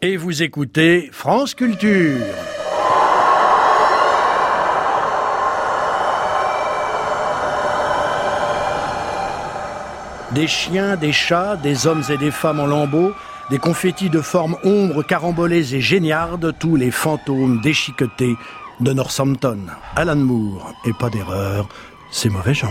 Et vous écoutez France Culture. Des chiens, des chats, des hommes et des femmes en lambeaux, des confettis de forme ombre, carambolées et géniardes, tous les fantômes déchiquetés de Northampton. Alan Moore, et pas d'erreur, c'est mauvais genre.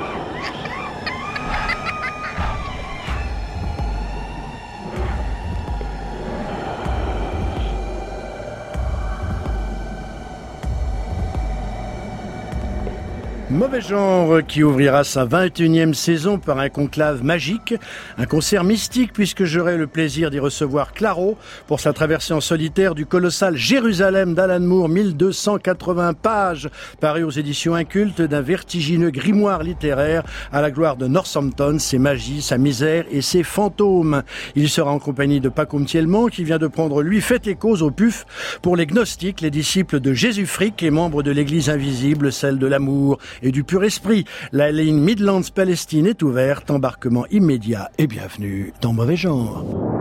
Mauvais genre qui ouvrira sa 21e saison par un conclave magique, un concert mystique puisque j'aurai le plaisir d'y recevoir Claro pour sa traversée en solitaire du colossal Jérusalem d'Alan Moore, 1280 pages, paru aux éditions Incultes d'un vertigineux grimoire littéraire à la gloire de Northampton, ses magies, sa misère et ses fantômes. Il sera en compagnie de Paco Mtielman qui vient de prendre lui fait et cause au PUF pour les gnostiques, les disciples de Jésus Frick et membres de l'église invisible, celle de l'amour et du pur esprit. La ligne Midlands-Palestine est ouverte. Embarquement immédiat et bienvenue dans Mauvais Genre.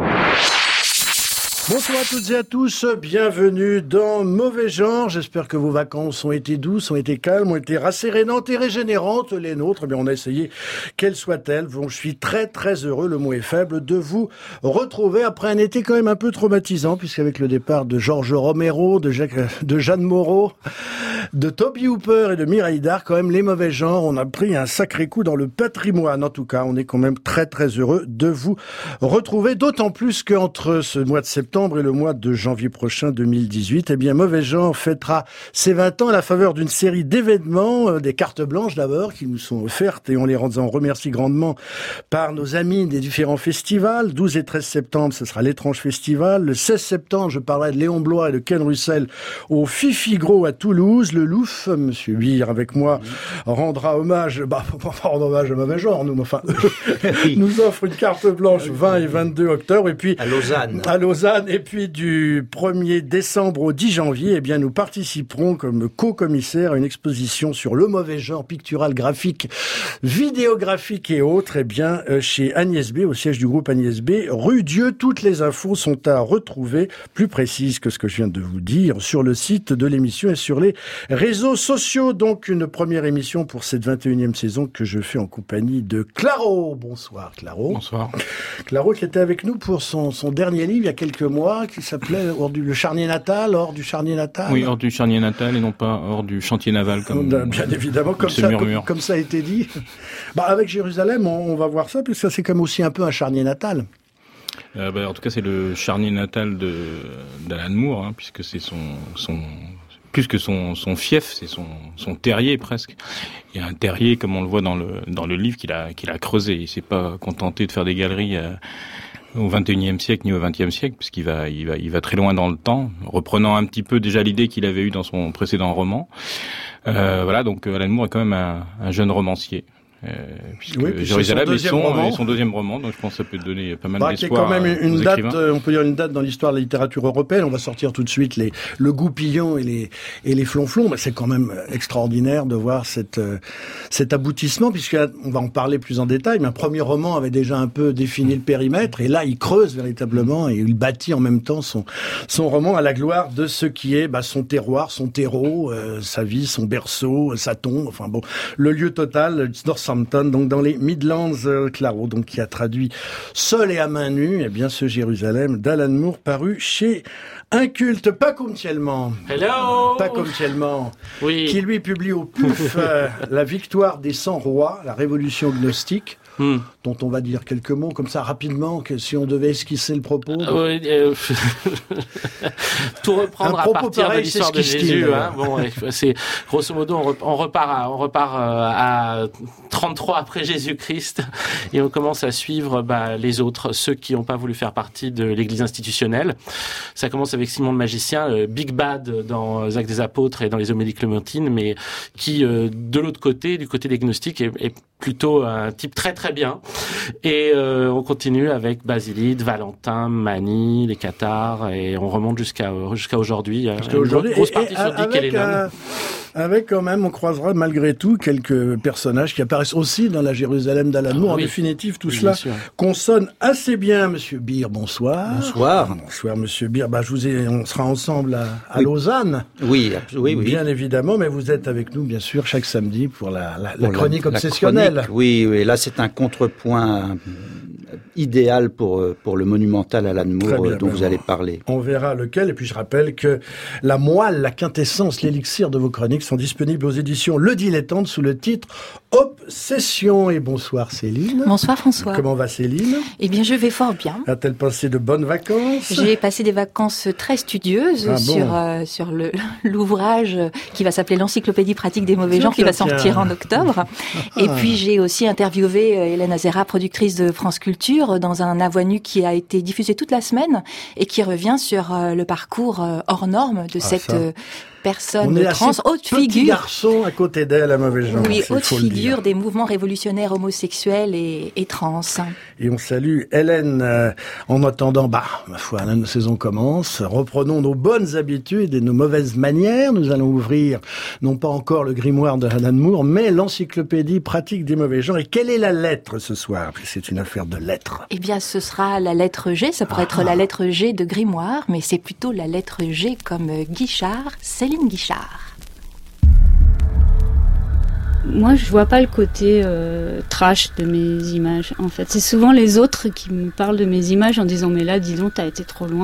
Bonsoir à toutes et à tous, bienvenue dans Mauvais Genre. J'espère que vos vacances ont été douces, ont été calmes, ont été rassérénantes et régénérantes. Les nôtres, eh bien, on a essayé qu'elles soient-elles. Bon, je suis très très heureux, le mot est faible, de vous retrouver après un été quand même un peu traumatisant, puisqu'avec le départ de Georges Romero, de Jeanne Moreau, de Toby Hooper et de Mireille Darc, quand même les Mauvais Genres, on a pris un sacré coup dans le patrimoine. En tout cas, on est quand même très très heureux de vous retrouver, d'autant plus qu'entre ce mois de septembre et le mois de janvier prochain 2018, eh bien Mauvais Genre fêtera ses 20 ans à la faveur d'une série d'événements, des cartes blanches d'abord qui nous sont offertes et on les en remercie grandement par nos amis des différents festivals. 12 et 13 septembre, ce sera l'Étrange Festival. Le 16 septembre, je parlerai de Léon Blois et de Ken Russell au Fifigro à Toulouse. Le Louf, Monsieur Huir avec moi, rendra hommage, pas rendre hommage à Mauvais Genre, nous, enfin, nous offre une carte blanche 20 et 22 octobre et puis à Lausanne. Et puis du 1er décembre au 10 janvier, eh bien nous participerons comme co-commissaire à une exposition sur le mauvais genre pictural, graphique, vidéographique et autres, eh bien chez Agnès B, au siège du groupe Agnès B, rue Dieu. Toutes les infos sont à retrouver, plus précises que ce que je viens de vous dire, sur le site de l'émission et sur les réseaux sociaux. Donc une première émission pour cette 21e saison que je fais en compagnie de Claro. Bonsoir Claro. Bonsoir. Claro qui était avec nous pour son dernier livre il y a quelques mois, qui s'appelait Le Charnier Natal, hors du Charnier Natal. Oui, hors du Charnier Natal et non pas hors du chantier naval, comme bien évidemment, comme ça a été dit. Avec Jérusalem, on va voir ça, puisque ça c'est comme aussi un peu un Charnier Natal. En tout cas, c'est le Charnier Natal d'Alan Moore, puisque c'est son plus que son fief, c'est son terrier presque. Il y a un terrier, comme on le voit dans le livre, qu'il a creusé. Il s'est pas contenté de faire des galeries au XXIe siècle ni au XXe siècle, puisqu'il va très loin dans le temps, reprenant un petit peu déjà l'idée qu'il avait eue dans son précédent roman. Donc Alan Moore est quand même un jeune romancier. Puisque Jérusalem est son deuxième roman, donc je pense que ça peut donner pas mal d'espoir. C'est quand même une date, on peut dire une date dans l'histoire de la littérature européenne. On va sortir tout de suite le goupillon et les flonflons, mais c'est quand même extraordinaire de voir cet aboutissement, puisqu'on va en parler plus en détail. Mais un premier roman avait déjà un peu défini le périmètre, et là il creuse véritablement et il bâtit en même temps son roman à la gloire de ce qui est son terroir, son terreau, sa vie, son berceau, sa tombe, enfin bon, le lieu total, Northampton, donc dans les Midlands, Claro, donc qui a traduit seul et à main nue, eh bien ce Jérusalem d'Alan Moore paru chez Inculte. Paco Mtielman. Hello. Paco Mtielman. Oui. Qui lui publie au PUF La victoire des 100 rois, la révolution gnostique. Dont on va dire quelques mots comme ça rapidement, que si on devait esquisser le propos. Tout reprendre à partir de l'histoire de Jésus. C'est grosso modo on repart à 33 après Jésus-Christ et on commence à suivre les autres, ceux qui n'ont pas voulu faire partie de l'Église institutionnelle. Ça commence avec Simon le magicien, Big Bad dans Actes des Apôtres et dans les Homélies clémentines, mais qui de l'autre côté, du côté des gnostiques, est plutôt un type très très très bien. Et on continue avec Basilide, Valentin, Mani, les Cathares, et on remonte jusqu'à aujourd'hui. Jusqu'à aujourd'hui. Grosse partie sur Dick et Lennon. Avec quand même, on croisera malgré tout quelques personnages qui apparaissent aussi dans la Jérusalem d'Alan Moore. En définitive, tout cela consonne assez bien. Monsieur Beer, bonsoir. Bonsoir. Bonsoir, Monsieur Beer. On sera ensemble à Lausanne. Oui. Bien évidemment, mais vous êtes avec nous, bien sûr, chaque samedi pour la chronique obsessionnelle. Oui. Là, c'est un contrepoint idéal pour le monumental Alan Moore dont vous allez parler. On verra lequel, et puis je rappelle que la moelle, la quintessence, l'élixir de vos chroniques sont disponibles aux éditions Le Dilettante sous le titre Obsession. Et bonsoir Céline. Bonsoir François. Comment va Céline? Eh bien, je vais fort bien. A-t-elle passé de bonnes vacances? J'ai passé des vacances très studieuses sur l'ouvrage qui va s'appeler l'Encyclopédie pratique des mauvais genres, qui va sortir en octobre. Et puis j'ai aussi interviewé Hélène Azera, productrice de France Culture, dans un À voix nue qui a été diffusé toute la semaine et qui revient sur le parcours hors norme de cette personne trans, haute figure. Garçon à côté d'elle, à mauvais genre. Oui, haute figure des mouvements révolutionnaires homosexuels et trans. Et on salue Hélène. En attendant, ma foi, la saison commence. Reprenons nos bonnes habitudes et nos mauvaises manières. Nous allons ouvrir, non pas encore le grimoire de Alan Moore, mais l'encyclopédie pratique des mauvais genres. Et quelle est la lettre ce soir? C'est une affaire de lettres. Eh bien, ce sera la lettre G. Ça pourrait être la lettre G de grimoire, mais c'est plutôt la lettre G comme Guichard, Céline Guichard. Moi, je vois pas le côté trash de mes images, en fait. C'est souvent les autres qui me parlent de mes images en disant « Mais là, dis donc, t'as été trop loin. »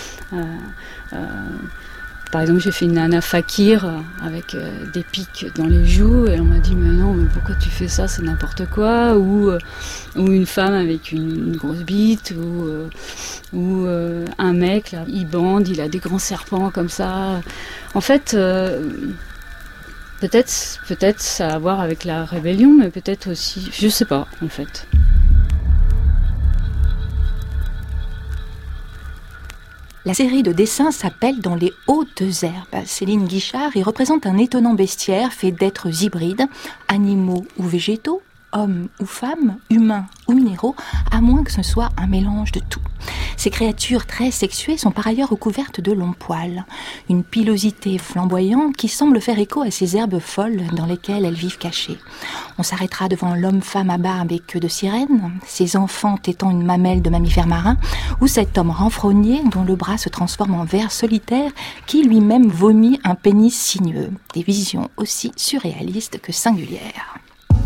Par exemple, j'ai fait une nana fakir avec des pics dans les joues et on m'a dit « Mais non, mais pourquoi tu fais ça? C'est n'importe quoi. » Ou une femme avec une grosse bite, ou un mec, là, il bande, il a des grands serpents comme ça. En fait... Peut-être ça a à voir avec la rébellion, mais peut-être aussi, je sais pas, en fait. La série de dessins s'appelle Dans les hautes herbes. Céline Guichard y représente un étonnant bestiaire fait d'êtres hybrides, animaux ou végétaux, hommes ou femmes, humains ou minéraux, à moins que ce soit un mélange de tout. Ces créatures très sexuées sont par ailleurs recouvertes de longs poils, une pilosité flamboyante qui semble faire écho à ces herbes folles dans lesquelles elles vivent cachées. On s'arrêtera devant l'homme-femme à barbe et queue de sirène, ses enfants tétant une mamelle de mammifère marin, ou cet homme renfrogné dont le bras se transforme en ver solitaire qui lui-même vomit un pénis sinueux. Des visions aussi surréalistes que singulières.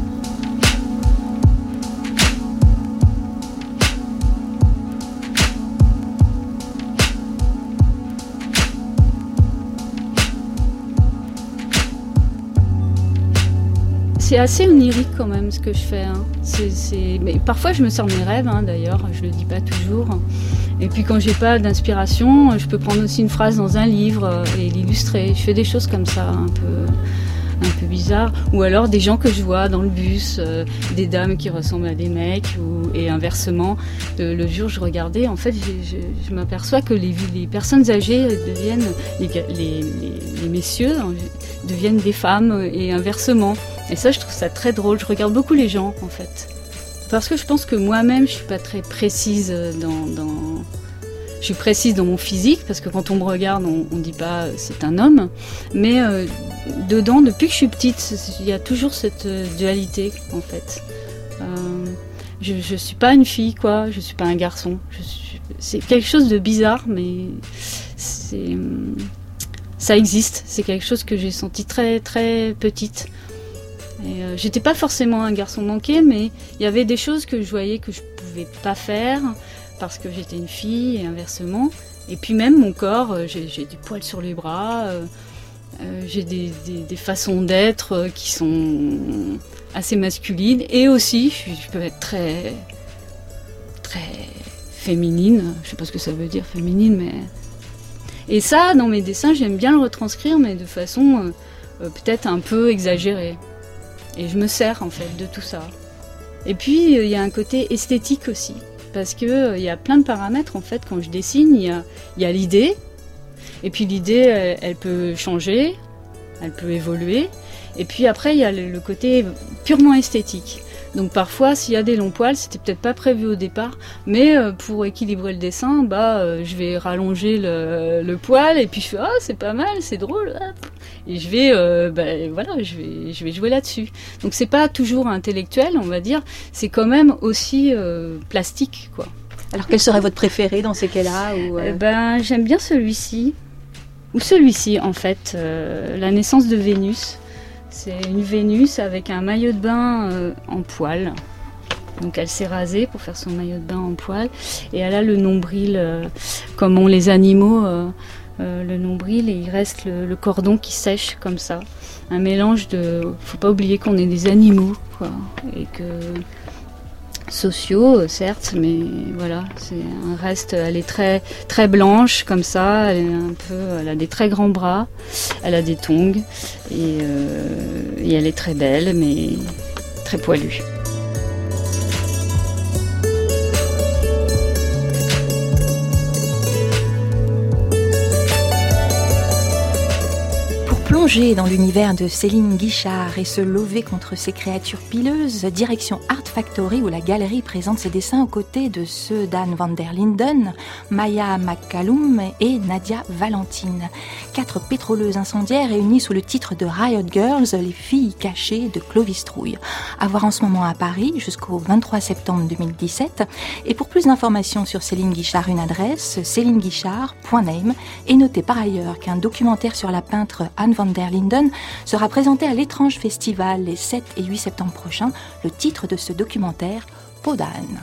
C'est assez onirique quand même ce que je fais. Mais parfois je me sors mes rêves, d'ailleurs, je le dis pas toujours. Et puis quand j'ai pas d'inspiration, je peux prendre aussi une phrase dans un livre et l'illustrer. Je fais des choses comme ça, un peu bizarres. Ou alors des gens que je vois dans le bus, des dames qui ressemblent à des mecs, et inversement. Le jour je regardais, en fait, je m'aperçois que les personnes âgées deviennent, les messieurs deviennent des femmes et inversement. Et ça, je trouve ça très drôle. Je regarde beaucoup les gens, en fait. Parce que je pense que moi-même, je suis pas très précise Je suis précise dans mon physique, parce que quand on me regarde, on dit pas c'est un homme. Mais dedans, depuis que je suis petite, il y a toujours cette dualité, en fait. Je suis pas une fille, quoi. Je suis pas un garçon. C'est quelque chose de bizarre, mais ça existe. C'est quelque chose que j'ai senti très, très petite. Et j'étais pas forcément un garçon manqué, mais il y avait des choses que je voyais que je pouvais pas faire parce que j'étais une fille et inversement. Et puis même mon corps, j'ai des poils sur les bras, j'ai des façons d'être qui sont assez masculines, et aussi je peux être très très féminine. Je sais pas ce que ça veut dire féminine, mais et ça dans mes dessins j'aime bien le retranscrire, mais de façon peut-être un peu exagérée. Et je me sers en fait de tout ça. Et puis il y a un côté esthétique aussi, parce que il y a plein de paramètres en fait quand je dessine. Il y a l'idée, et puis l'idée elle peut changer, elle peut évoluer. Et puis après il y a le côté purement esthétique. Donc parfois, s'il y a des longs poils, c'était peut-être pas prévu au départ, mais pour équilibrer le dessin, je vais rallonger le poil et puis je fais c'est pas mal, c'est drôle. Et je vais je vais jouer là-dessus. Donc c'est pas toujours intellectuel, on va dire, c'est quand même aussi plastique, quoi. Alors quel serait votre préféré dans ces cas-là J'aime bien celui-ci. Ou celui-ci, en fait, la naissance de Vénus. C'est une Vénus avec un maillot de bain en poil. Donc elle s'est rasée pour faire son maillot de bain en poil. Et elle a le nombril, comme ont les animaux, le nombril, et il reste le cordon qui sèche comme ça. Un mélange de... Faut pas oublier qu'on est des animaux, quoi. Et que... sociaux, certes, mais voilà, c'est un reste. Elle est très très blanche comme ça. Elle a des très grands bras. Elle a des tongs et elle est très belle, mais très poilue. Plonger dans l'univers de Céline Guichard et se lever contre ces créatures pileuses, direction Art Factory où la galerie présente ses dessins aux côtés de ceux d'Anne van der Linden, Maya McCallum et Nadia Valentine. 4 pétroleuses incendiaires réunies sous le titre de Riot Girls, les filles cachées de Clovis Trouille. À voir en ce moment à Paris jusqu'au 23 septembre 2017. Et pour plus d'informations sur Céline Guichard, une adresse, célineguichard.name. Et notez par ailleurs qu'un documentaire sur la peintre Anne van der Linden sera présenté à l'Étrange Festival les 7 et 8 septembre prochains. Le titre de ce documentaire, Peau d'âne.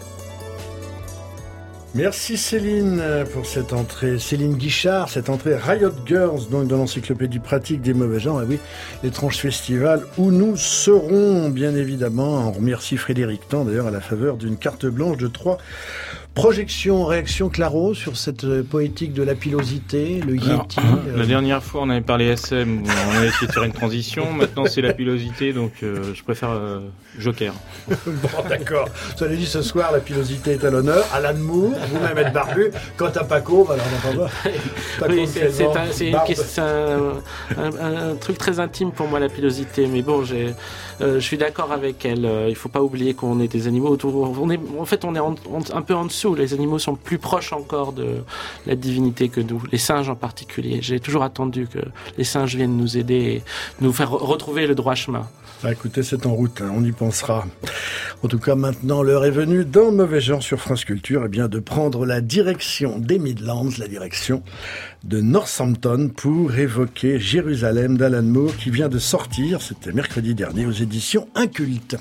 Merci Céline pour cette entrée. Céline Guichard, cette entrée Riot Girls, donc dans l'encyclopédie pratique des mauvais genres. Ah oui, l'Étrange Festival où nous serons, bien évidemment. On remercie Frédéric Tan, d'ailleurs, à la faveur d'une carte blanche de 3 projections. Réaction, Claro, sur cette poétique de la pilosité, le Yéti. La dernière fois, on avait parlé SM, où on avait essayé de faire une transition. Maintenant, c'est la pilosité, donc je préfère Joker. Bon, d'accord. Ça l'a dit ce soir, la pilosité est à l'honneur. Alan Moore, vous-même êtes barbu. Quant à Paco, alors on n'entend pas. Oui, c'est un truc très intime pour moi, la pilosité. Mais bon, je suis d'accord avec elle. Il ne faut pas oublier qu'on est des animaux. On est un peu en dessous. Les animaux sont plus proches encore de la divinité que nous. Les singes en particulier. J'ai toujours attendu que les singes viennent nous aider et nous faire retrouver le droit chemin. Écoutez, c'est en route, on y pensera. En tout cas, maintenant, l'heure est venue, dans Mauvais Genre sur France Culture, de prendre la direction des Midlands, la direction de Northampton, pour évoquer Jérusalem d'Alan Moore, qui vient de sortir, c'était mercredi dernier, aux éditions Inculte.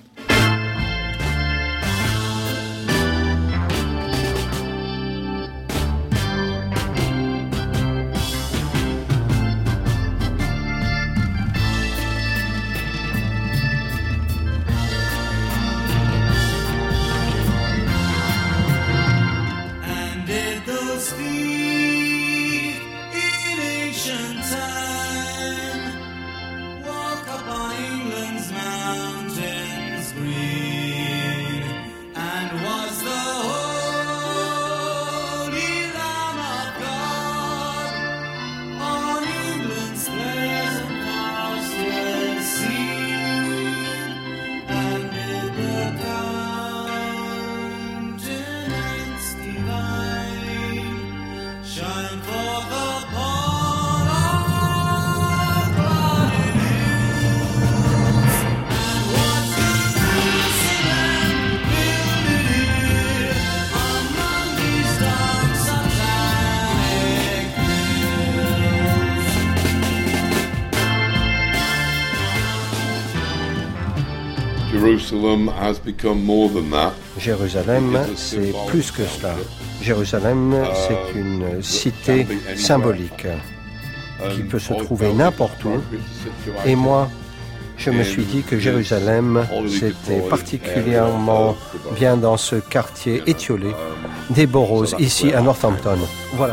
Jérusalem, c'est plus que cela. Jérusalem, c'est une cité symbolique qui peut se trouver n'importe où. Et moi, je me suis dit que Jérusalem, c'était particulièrement bien dans ce quartier étiolé des Boroughs, ici à Northampton. Voilà.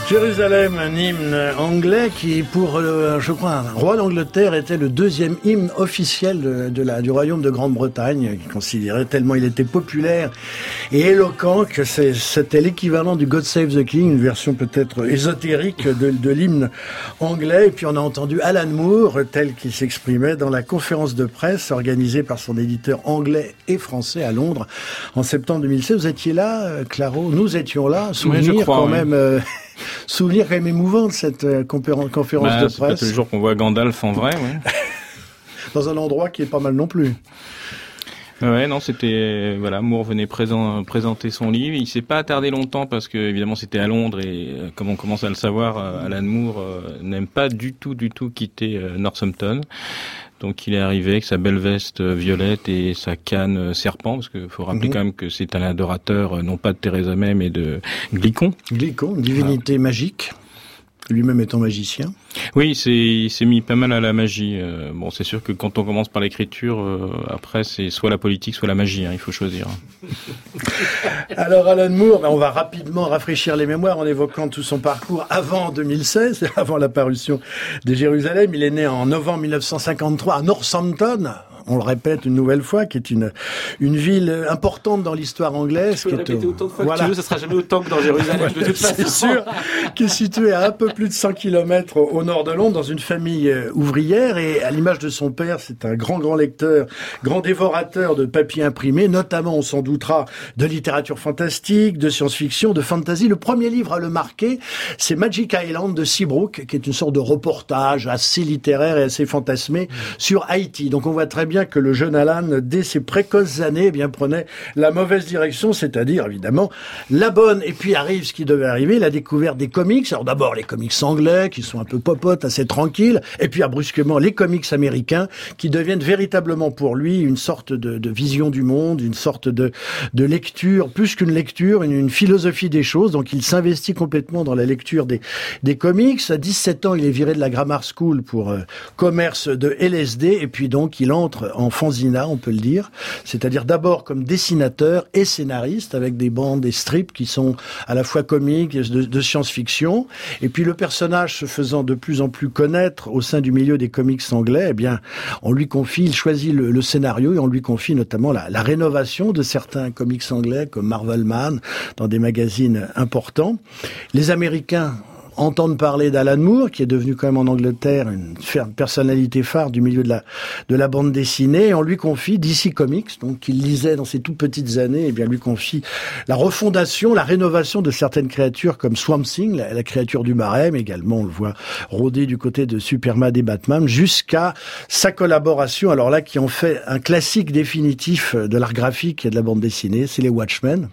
Jérusalem, un hymne anglais qui, pour, je crois, un roi d'Angleterre, était le deuxième hymne officiel du royaume de Grande-Bretagne, qui considérait tellement il était populaire et éloquent que c'était l'équivalent du God Save the King, une version peut-être ésotérique de l'hymne anglais. Et puis on a entendu Alan Moore, tel qu'il s'exprimait dans la conférence de presse organisée par son éditeur anglais et français à Londres en septembre 2016. Vous étiez là, Claro? Nous étions là. Souvenir oui, je crois, quand même... Souvenir quand même émouvant de cette conférence de presse. C'est pas tous les jours qu'on voit Gandalf en vrai, ouais. Dans un endroit qui est pas mal non plus. Ouais, non, c'était Moore venait présenter son livre. Il s'est pas attardé longtemps parce que évidemment c'était à Londres et comme on commence à le savoir, Alan Moore n'aime pas du tout quitter Northampton. Donc il est arrivé avec sa belle veste violette et sa canne serpent, parce qu'il faut rappeler quand même que c'est un adorateur non pas de Theresa May mais de Glicon. Glicon, divinité magique, lui-même étant magicien. Oui, il s'est mis pas mal à la magie. Bon, c'est sûr que quand on commence par l'écriture, après c'est soit la politique, soit la magie, il faut choisir. Alors Alan Moore, on va rapidement rafraîchir les mémoires en évoquant tout son parcours avant 2016, avant la parution de Jérusalem. Il est né en novembre 1953 à Northampton. On le répète une nouvelle fois, qui est une ville importante dans l'histoire anglaise. Tu peux le répéter autant de fois que tu veux, ça sera jamais autant que dans Jérusalem, de toute façon. C'est sûr, qui est située à un peu plus de 100 km au nord de Londres, dans une famille ouvrière. Et à l'image de son père, c'est un grand lecteur, grand dévorateur de papier imprimé, notamment, on s'en doutera, de littérature fantastique, de science-fiction, de fantasy. Le premier livre à le marquer, c'est Magic Island de Seabrook, qui est une sorte de reportage assez littéraire et assez fantasmé sur Haïti. Donc on voit très bien que le jeune Alan, dès ses précoces années, prenait la mauvaise direction, c'est-à-dire, évidemment, la bonne. Et puis arrive ce qui devait arriver, la découverte des comics. Alors d'abord, les comics anglais, qui sont un peu popotes, assez tranquilles. Et puis, brusquement, les comics américains, qui deviennent véritablement pour lui une sorte de vision du monde, une sorte de lecture, plus qu'une lecture, une philosophie des choses. Donc, il s'investit complètement dans la lecture des comics. À 17 ans, il est viré de la Grammar School pour commerce de LSD. Et puis donc, il entre en fanzina, on peut le dire, c'est-à-dire d'abord comme dessinateur et scénariste avec des bandes, des strips qui sont à la fois comiques, de science-fiction, et puis le personnage se faisant de plus en plus connaître au sein du milieu des comics anglais, on lui confie, il choisit le scénario et on lui confie notamment la rénovation de certains comics anglais comme Marvel Man dans des magazines importants. Les Américains entendre parler d'Alan Moore, qui est devenu quand même en Angleterre une personnalité phare du milieu de la bande dessinée, et on lui confie DC Comics, donc qu'il lisait dans ses toutes petites années, lui confie la refondation, la rénovation de certaines créatures comme Swamp Thing, la créature du Marais, mais également on le voit rôder du côté de Superman et Batman, jusqu'à sa collaboration, alors là qui en fait un classique définitif de l'art graphique et de la bande dessinée, c'est les Watchmen,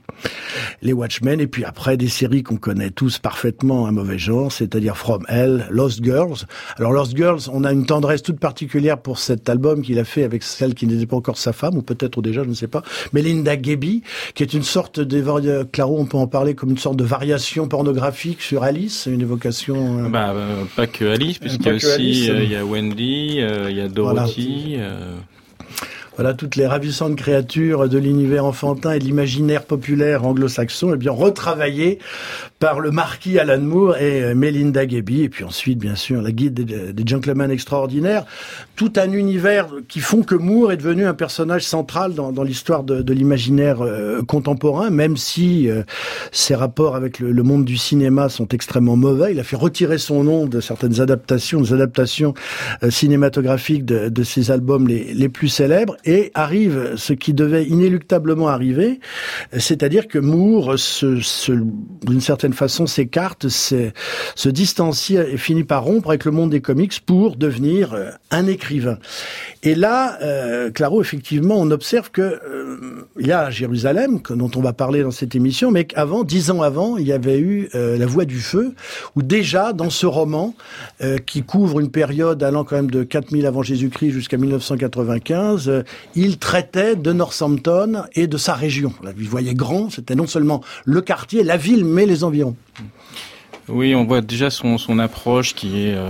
et puis après des séries qu'on connaît tous parfaitement, un mauvais genre, c'est-à-dire From Hell, Lost Girls. Alors Lost Girls, on a une tendresse toute particulière pour cet album qu'il a fait avec celle qui n'était pas encore sa femme, ou peut-être déjà, je ne sais pas, Melinda Gaby, qui est une sorte de, Claro, on peut en parler comme une sorte de variation pornographique sur Alice, une évocation... pas que Alice, puisqu'il y a aussi, il y a Wendy, il y a Dorothy... Voilà, toutes les ravissantes créatures de l'univers enfantin et de l'imaginaire populaire anglo-saxon, retravaillées par le marquis Alan Moore et Melinda Gaby, et puis ensuite, bien sûr, la guide des gentlemen extraordinaires. Tout un univers qui font que Moore est devenu un personnage central dans l'histoire de l'imaginaire contemporain, même si ses rapports avec le monde du cinéma sont extrêmement mauvais. Il a fait retirer son nom de certaines adaptations, cinématographiques de ses albums les plus célèbres. Et arrive ce qui devait inéluctablement arriver, c'est-à-dire que Moore, d'une certaine façon, s'écarte, se distancie et finit par rompre avec le monde des comics pour devenir un écrivain. Et là, Claro, effectivement, on observe que il y a Jérusalem, dont on va parler dans cette émission, mais qu'avant, 10 ans avant, il y avait eu La Voix du Feu, où déjà, dans ce roman, qui couvre une période allant quand même de 4000 avant Jésus-Christ jusqu'à 1995, il traitait de Northampton et de sa région. Là, il voyait grand, c'était non seulement le quartier, la ville, mais les environs. Oui, on voit déjà son approche qui est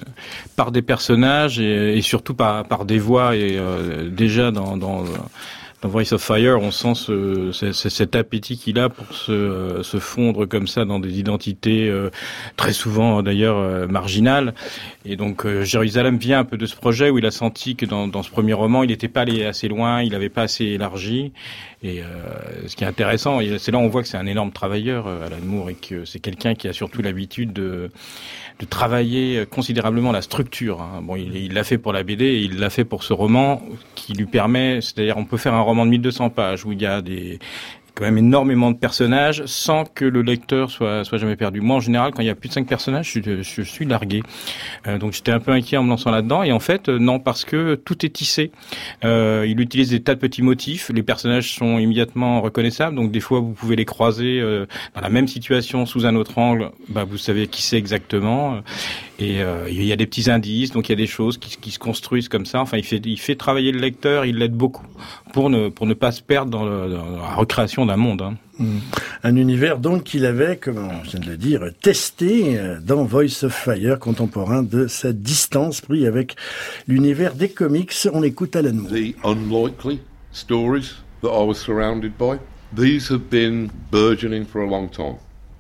par des personnages et surtout par des voix, et déjà dans dans Voice of Fire, on sent cet appétit qu'il a pour se fondre comme ça dans des identités très souvent d'ailleurs marginales. Et donc Jérusalem vient un peu de ce projet où il a senti que dans ce premier roman, il n'était pas allé assez loin, il n'avait pas assez élargi. Et ce qui est intéressant, c'est là où on voit que c'est un énorme travailleur, Alan Moore, et que c'est quelqu'un qui a surtout l'habitude de travailler considérablement la structure. Hein. Bon, il l'a fait pour la BD, et il l'a fait pour ce roman qui lui permet, c'est-à-dire on peut faire un roman de 1200 pages où il y a quand même énormément de personnages sans que le lecteur soit jamais perdu. Moi, en général, quand il y a plus de 5 personnages, je suis largué. Donc j'étais un peu inquiet en me lançant là-dedans. Et en fait, non, parce que tout est tissé. Il utilise des tas de petits motifs. Les personnages sont immédiatement reconnaissables. Donc des fois, vous pouvez les croiser dans la même situation sous un autre angle. Vous savez qui c'est exactement. Et il y a des petits indices. Donc il y a des choses qui se construisent comme ça. Enfin, il fait travailler le lecteur. Il l'aide beaucoup pour ne pas se perdre dans la recréation d'un monde. Hein. Un univers donc qu'il avait, comme on vient de le dire, testé dans Voice of Fire, contemporain de sa distance pris avec l'univers des comics. On écoute Alan Moore. The unlikely stories that I was surrounded by, these have been burgeoning for a long time.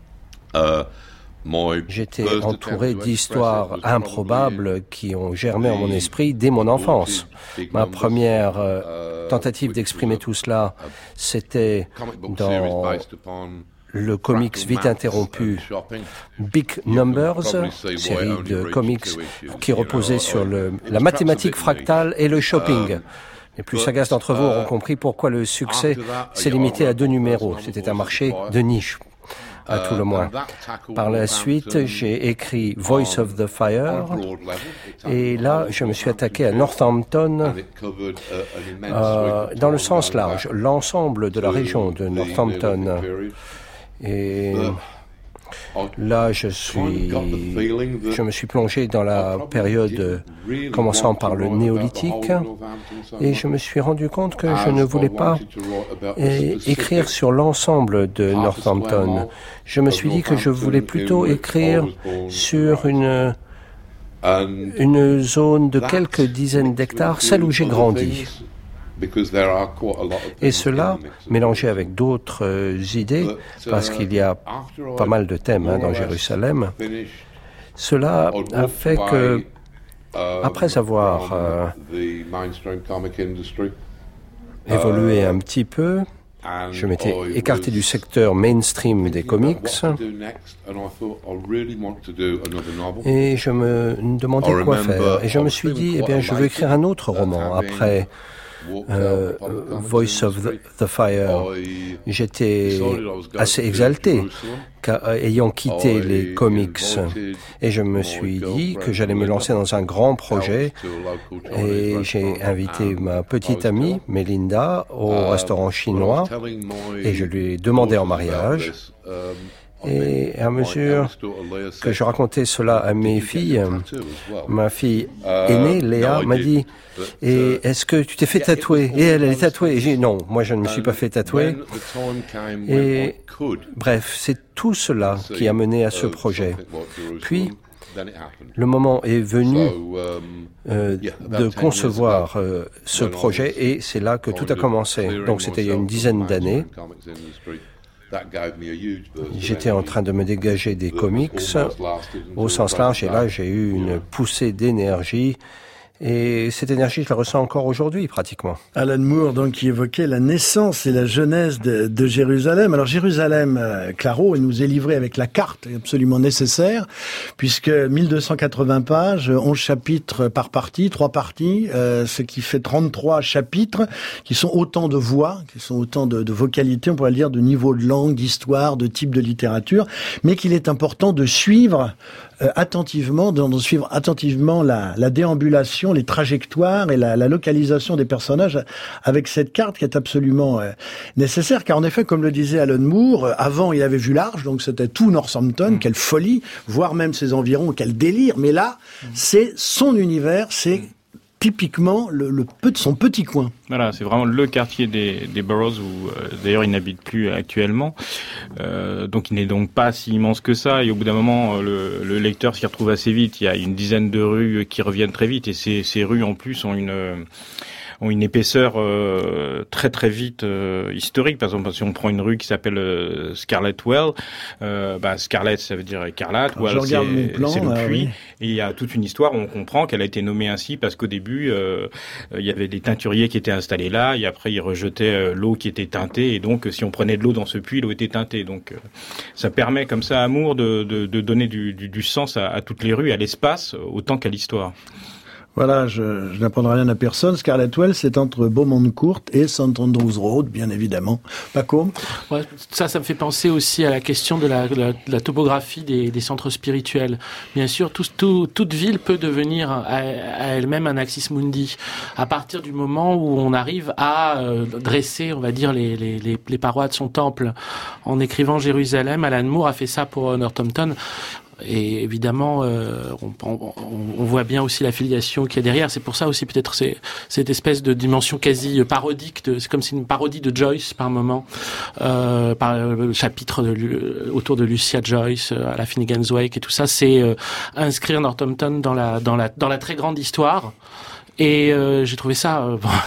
J'étais entouré d'histoires improbables qui ont germé en mon esprit dès mon enfance. Ma première tentative d'exprimer tout cela, c'était dans le comics vite interrompu Big Numbers, série de comics qui reposait sur la mathématique fractale et le shopping. Les plus sagaces d'entre vous auront compris pourquoi le succès s'est limité à 2 numéros. C'était un marché de niche, à tout le moins. Par la suite, j'ai écrit Voice of the Fire, et là, je me suis attaqué à Northampton dans le sens large, l'ensemble de la région de Northampton. Et là, je me suis plongé dans la période commençant par le néolithique, et je me suis rendu compte que je ne voulais pas écrire sur l'ensemble de Northampton. Je me suis dit que je voulais plutôt écrire sur une zone de quelques dizaines d'hectares, celle où j'ai grandi. Et cela, mélangé avec d'autres idées, parce qu'il y a pas mal de thèmes dans Jérusalem, cela a fait que, après avoir évolué un petit peu, je m'étais écarté du secteur mainstream des comics et je me demandais quoi faire. Et je me suis dit, je veux écrire un autre roman après Voice of the Fire. J'étais assez exalté ayant quitté les comics, et je me suis dit que j'allais me lancer dans un grand projet, et j'ai invité ma petite amie Melinda au restaurant chinois et je lui ai demandé en mariage. Et à mesure que je racontais cela à mes filles, ma fille aînée, Léa, m'a dit « Et est-ce que tu t'es fait tatouer ?» Et elle est tatouée. Et j'ai dit « Non, moi je ne me suis pas fait tatouer. » Et bref, c'est tout cela qui a mené à ce projet. Puis, le moment est venu de concevoir ce projet, et c'est là que tout a commencé. Donc c'était il y a une dizaine d'années. J'étais en train de me dégager des comics au sens large, et là j'ai eu une poussée d'énergie, et cette énergie, je la ressens encore aujourd'hui, pratiquement. Alan Moore, donc, qui évoquait la naissance et la jeunesse de Jérusalem. Alors, Jérusalem, Claro, il nous est livré avec la carte absolument nécessaire, puisque 1280 pages, 11 chapitres par partie, 3 parties, ce qui fait 33 chapitres, qui sont autant de voix, qui sont autant de vocalités, on pourrait le dire, de niveau de langue, d'histoire, de type de littérature, mais qu'il est important de suivre attentivement la déambulation, les trajectoires et la localisation des personnages avec cette carte qui est absolument nécessaire, car en effet, comme le disait Alan Moore, avant il avait vu large, donc c'était tout Northampton, quelle folie, voire même ses environs, quel délire, mais là, c'est son univers, c'est typiquement son petit coin. Voilà, c'est vraiment le quartier des Boroughs où d'ailleurs il n'habite plus actuellement. Donc il n'est donc pas si immense que ça, et au bout d'un moment le lecteur s'y retrouve assez vite. Il y a une dizaine de rues qui reviennent très vite, et ces rues en plus ont ont une épaisseur très très vite historique. Par exemple, si on prend une rue qui s'appelle Scarlet Well, Scarlet ça veut dire écarlate, Well c'est le puits. Oui. Et il y a toute une histoire où on comprend qu'elle a été nommée ainsi parce qu'au début il y avait des teinturiers qui étaient installés là, et après ils rejetaient l'eau qui était teintée, et donc si on prenait de l'eau dans ce puits, l'eau était teintée. Donc ça permet comme ça à Moore de donner du sens à toutes les rues, à l'espace autant qu'à l'histoire. Voilà, je n'apprendrai rien à personne. Scarlet Well, c'est entre Beaumont Court et St Andrews Road, bien évidemment. Paco ? Ouais, ça me fait penser aussi à la question de la topographie des centres spirituels. Bien sûr, toute ville peut devenir à elle-même un axis mundi à partir du moment où on arrive à dresser, on va dire, les parois de son temple. En écrivant Jérusalem, Alan Moore a fait ça pour Northampton. Et évidemment, on voit bien aussi l'affiliation qu'il y a derrière. C'est pour ça aussi peut-être cette espèce de dimension quasi parodique. C'est comme si une parodie de Joyce par moment, par le chapitre autour de Lucia Joyce à la Finnegan's Wake et tout ça. C'est inscrire Northampton dans la très grande histoire. Et j'ai trouvé ça...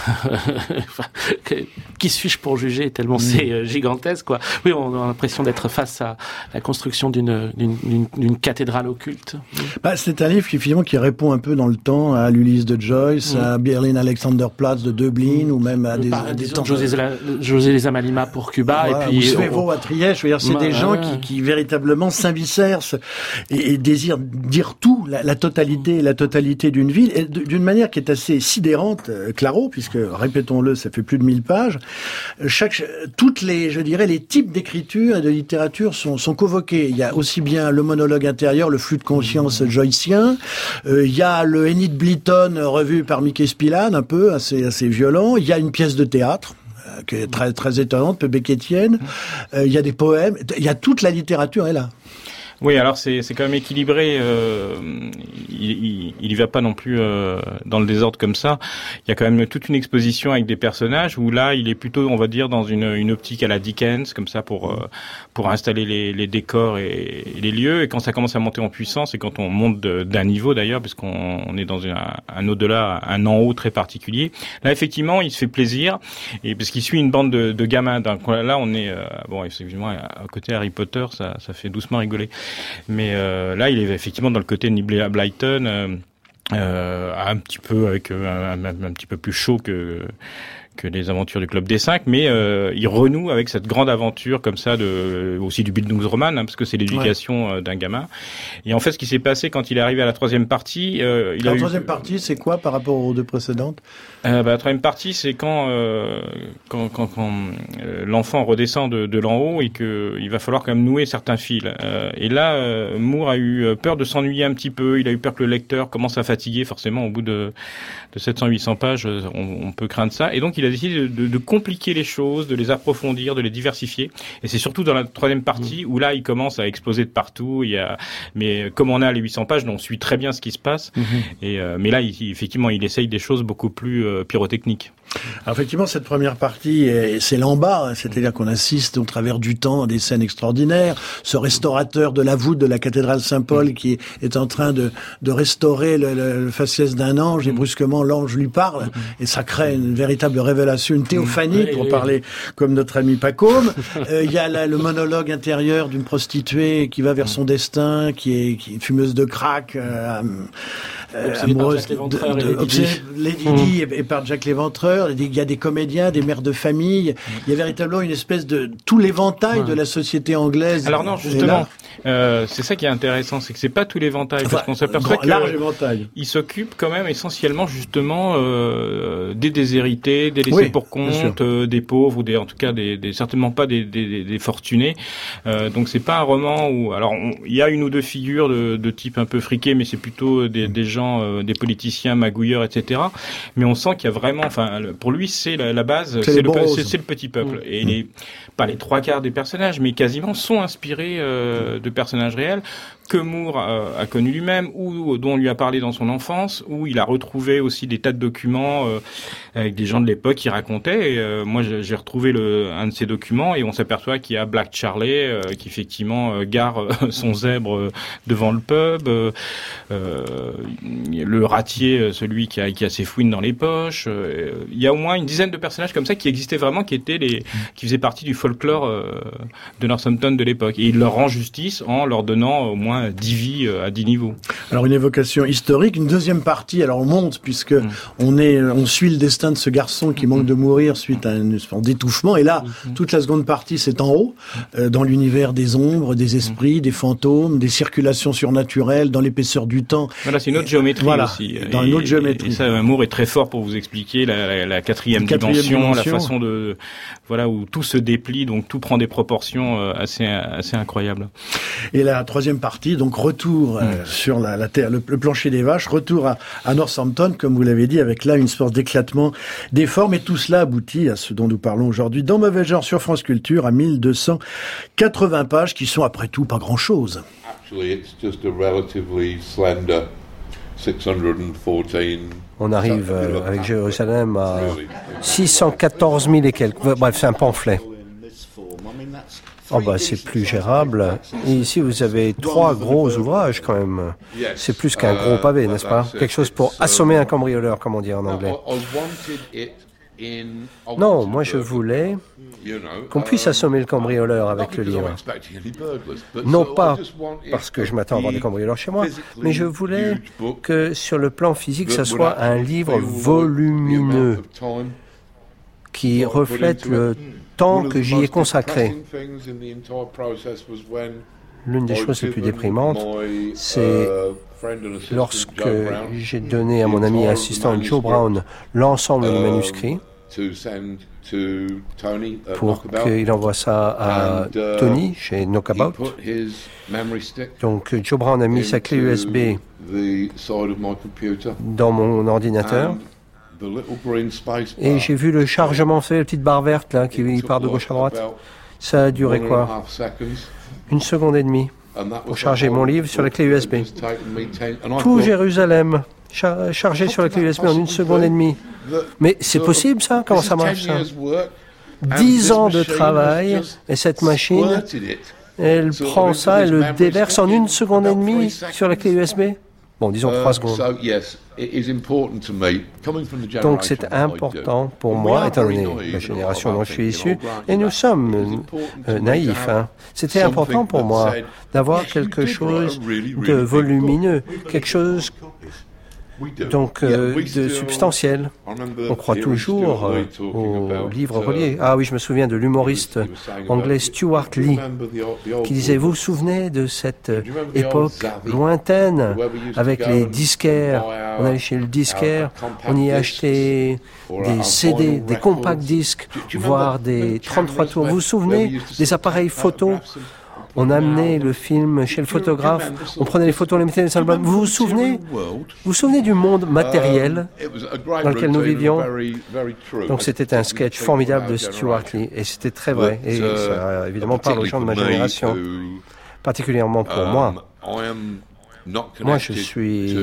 qui suis-je pour juger tellement c'est gigantesque, quoi. Oui, on a l'impression d'être face à la construction d'une cathédrale occulte. C'est un livre qui répond un peu dans le temps à l'Ulysse de Joyce, à Berlin Alexanderplatz de Dublin, ou même à des temps... José Leza Malima pour Cuba, voilà, et puis... Svevo à Trieste, je veux dire, c'est des gens qui véritablement s'invicèrent et désirent dire tout, la totalité d'une ville, et d'une manière qui est assez sidérante, Claro, puisque, répétons-le, ça fait plus de 1000 pages. Toutes les types d'écriture et de littérature sont convoqués. Il y a aussi bien le monologue intérieur, le flux de conscience joycien. Il y a le Enid Blyton revu par Mickey Spillane, un peu assez violent. Il y a une pièce de théâtre qui est très très étonnante, peu beckettienne. Il y a des poèmes. Il y a toute la littérature est là. Oui, alors c'est quand même équilibré. Il y va pas non plus dans le désordre comme ça. Il y a quand même toute une exposition avec des personnages où là, il est plutôt, on va dire, dans une optique à la Dickens, comme ça pour installer les décors et les lieux. Et quand ça commence à monter en puissance, et quand on monte d'un niveau d'ailleurs, puisqu'on est dans un au-delà, un en haut très particulier. Là, effectivement, il se fait plaisir, et parce qu'il suit une bande de gamins. Donc là, on est effectivement à côté Harry Potter, ça fait doucement rigoler. Mais là, il est effectivement dans le côté de Nibley Blyton, un petit peu avec un petit peu plus chaud que les aventures du Club des 5, mais il renoue avec cette grande aventure comme ça aussi du Bildungsroman, parce que c'est l'éducation d'un gamin. Et en fait, ce qui s'est passé quand il est arrivé à la troisième partie, la troisième partie, c'est quoi par rapport aux deux précédentes? La troisième partie, c'est quand l'enfant redescend de l'en haut et que il va falloir quand même nouer certains fils. Et là, Moore a eu peur de s'ennuyer un petit peu. Il a eu peur que le lecteur commence à fatiguer. Forcément, au bout de 700-800 pages, on peut craindre ça. Et donc, il a décidé de compliquer les choses, de les approfondir, de les diversifier. Et c'est surtout dans la troisième partie où là, il commence à exploser de partout. Mais comme on a les 800 pages, on suit très bien ce qui se passe. Mais là, effectivement, il essaye des choses beaucoup plus pyrotechniques. Alors effectivement, cette première partie, c'est l'en-bas, c'est-à-dire qu'on assiste au travers du temps à des scènes extraordinaires. Ce restaurateur de la voûte de la cathédrale Saint-Paul qui est en train de restaurer le faciès d'un ange, et brusquement l'ange lui parle, et ça crée une véritable révélation, une théophanie, pour parler comme notre ami Pacôme. Il y a le monologue intérieur d'une prostituée qui va vers son destin, qui est fumeuse de crack, amoureuse de Lady Di et par Jack l'Éventreur. Il y a des comédiens, des mères de famille. Il y a véritablement une espèce de tout l'éventail de la société anglaise. Alors non, justement, c'est ça qui est intéressant, c'est que c'est pas tout l'éventail, parce qu'on s'aperçoit qu'il s'occupe quand même essentiellement justement des déshérités, des laissés pour compte, des pauvres, ou en tout cas certainement pas des fortunés. Donc c'est pas un roman où, alors il y a une ou deux figures de type un peu friqué, mais c'est plutôt des gens, des politiciens magouilleurs, etc. Mais on sent qu'il y a vraiment, pour lui, c'est la base, c'est le petit peuple. Et pas les trois quarts des personnages, mais quasiment sont inspirés de personnages réels, que Moore a connu lui-même, ou dont on lui a parlé dans son enfance, où il a retrouvé aussi des tas de documents avec des gens de l'époque qui racontaient. Et, moi, j'ai retrouvé un de ces documents et on s'aperçoit qu'il y a Black Charlie qui effectivement gare son zèbre devant le pub, le ratier, celui qui a ses fouines dans les poches. Il y a au moins une dizaine de personnages comme ça qui existaient vraiment, qui faisaient partie du folklore de Northampton de l'époque. Et il leur rend justice en leur donnant au moins 10 vies à 10 niveaux. Alors une évocation historique, une deuxième partie, alors on monte puisque on suit le destin de ce garçon qui manque de mourir suite à un d'étouffement, et là toute la seconde partie c'est en haut, dans l'univers des ombres, des esprits, des fantômes, des circulations surnaturelles, dans l'épaisseur du temps. Voilà, c'est une autre géométrie aussi. Dans une autre géométrie. Et ça, Moore est très fort pour vous expliquer la quatrième dimension, la façon de, voilà, où tout se déplie, donc tout prend des proportions assez incroyables. Et la troisième partie, donc retour sur la terre, le plancher des vaches, retour à Northampton, comme vous l'avez dit, avec là une sorte d'éclatement des formes, et tout cela aboutit à ce dont nous parlons aujourd'hui dans Mauvais Genre sur France Culture, à 1280 pages, qui sont après tout pas grand-chose. Actually, it's just a relatively slender 614. On arrive avec Jérusalem à 614 000 et quelques. Bref, c'est un pamphlet. Oh bah c'est plus gérable. Et ici vous avez 3 gros ouvrages quand même. C'est plus qu'un gros pavé, n'est-ce pas? Quelque chose pour assommer un cambrioleur, comme on dit en anglais. Non, moi je voulais qu'on puisse assommer le cambrioleur avec le livre. Non pas parce que je m'attends à avoir des cambrioleurs chez moi, mais je voulais que sur le plan physique, ça soit un livre volumineux qui reflète le temps que j'y ai consacré. L'une des choses les plus déprimantes, c'est lorsque j'ai donné à mon ami assistant Joe Brown l'ensemble du manuscrit pour qu'il envoie ça à Tony chez Knockabout. Donc Joe Brown a mis sa clé USB dans mon ordinateur. Et j'ai vu le chargement fait, la petite barre verte là qui part de gauche à droite. Ça a duré quoi? 1 seconde et demie pour charger mon livre sur la clé USB. Tout Jérusalem chargé sur la clé USB en 1 seconde et demie. Mais c'est possible ça? Comment ça marche ça? 10 ans de travail et cette machine, elle prend ça, elle le déverse en 1 seconde et demie sur la clé USB? Bon, disons 3 secondes. Donc c'est important pour moi, étant donné la génération dont je suis issu, et nous sommes naïfs. C'était important pour moi d'avoir quelque chose de volumineux, quelque chose donc de substantiel. On croit toujours aux livres reliés. Ah oui, je me souviens de l'humoriste anglais Stuart Lee qui disait: vous vous souvenez de cette époque lointaine avec les disquaires? On allait chez le disquaire, on y achetait des CD, des compact disques, voire des 33 tours. Vous vous souvenez des appareils photo? On amenait le film chez le photographe, on prenait les photos, on les mettait dans les albums. Vous vous souvenez du monde matériel dans lequel nous vivions? Donc c'était un sketch formidable de Stuart Lee, et c'était très vrai. Et ça évidemment parle aux gens de ma génération, particulièrement pour moi. Moi, je suis,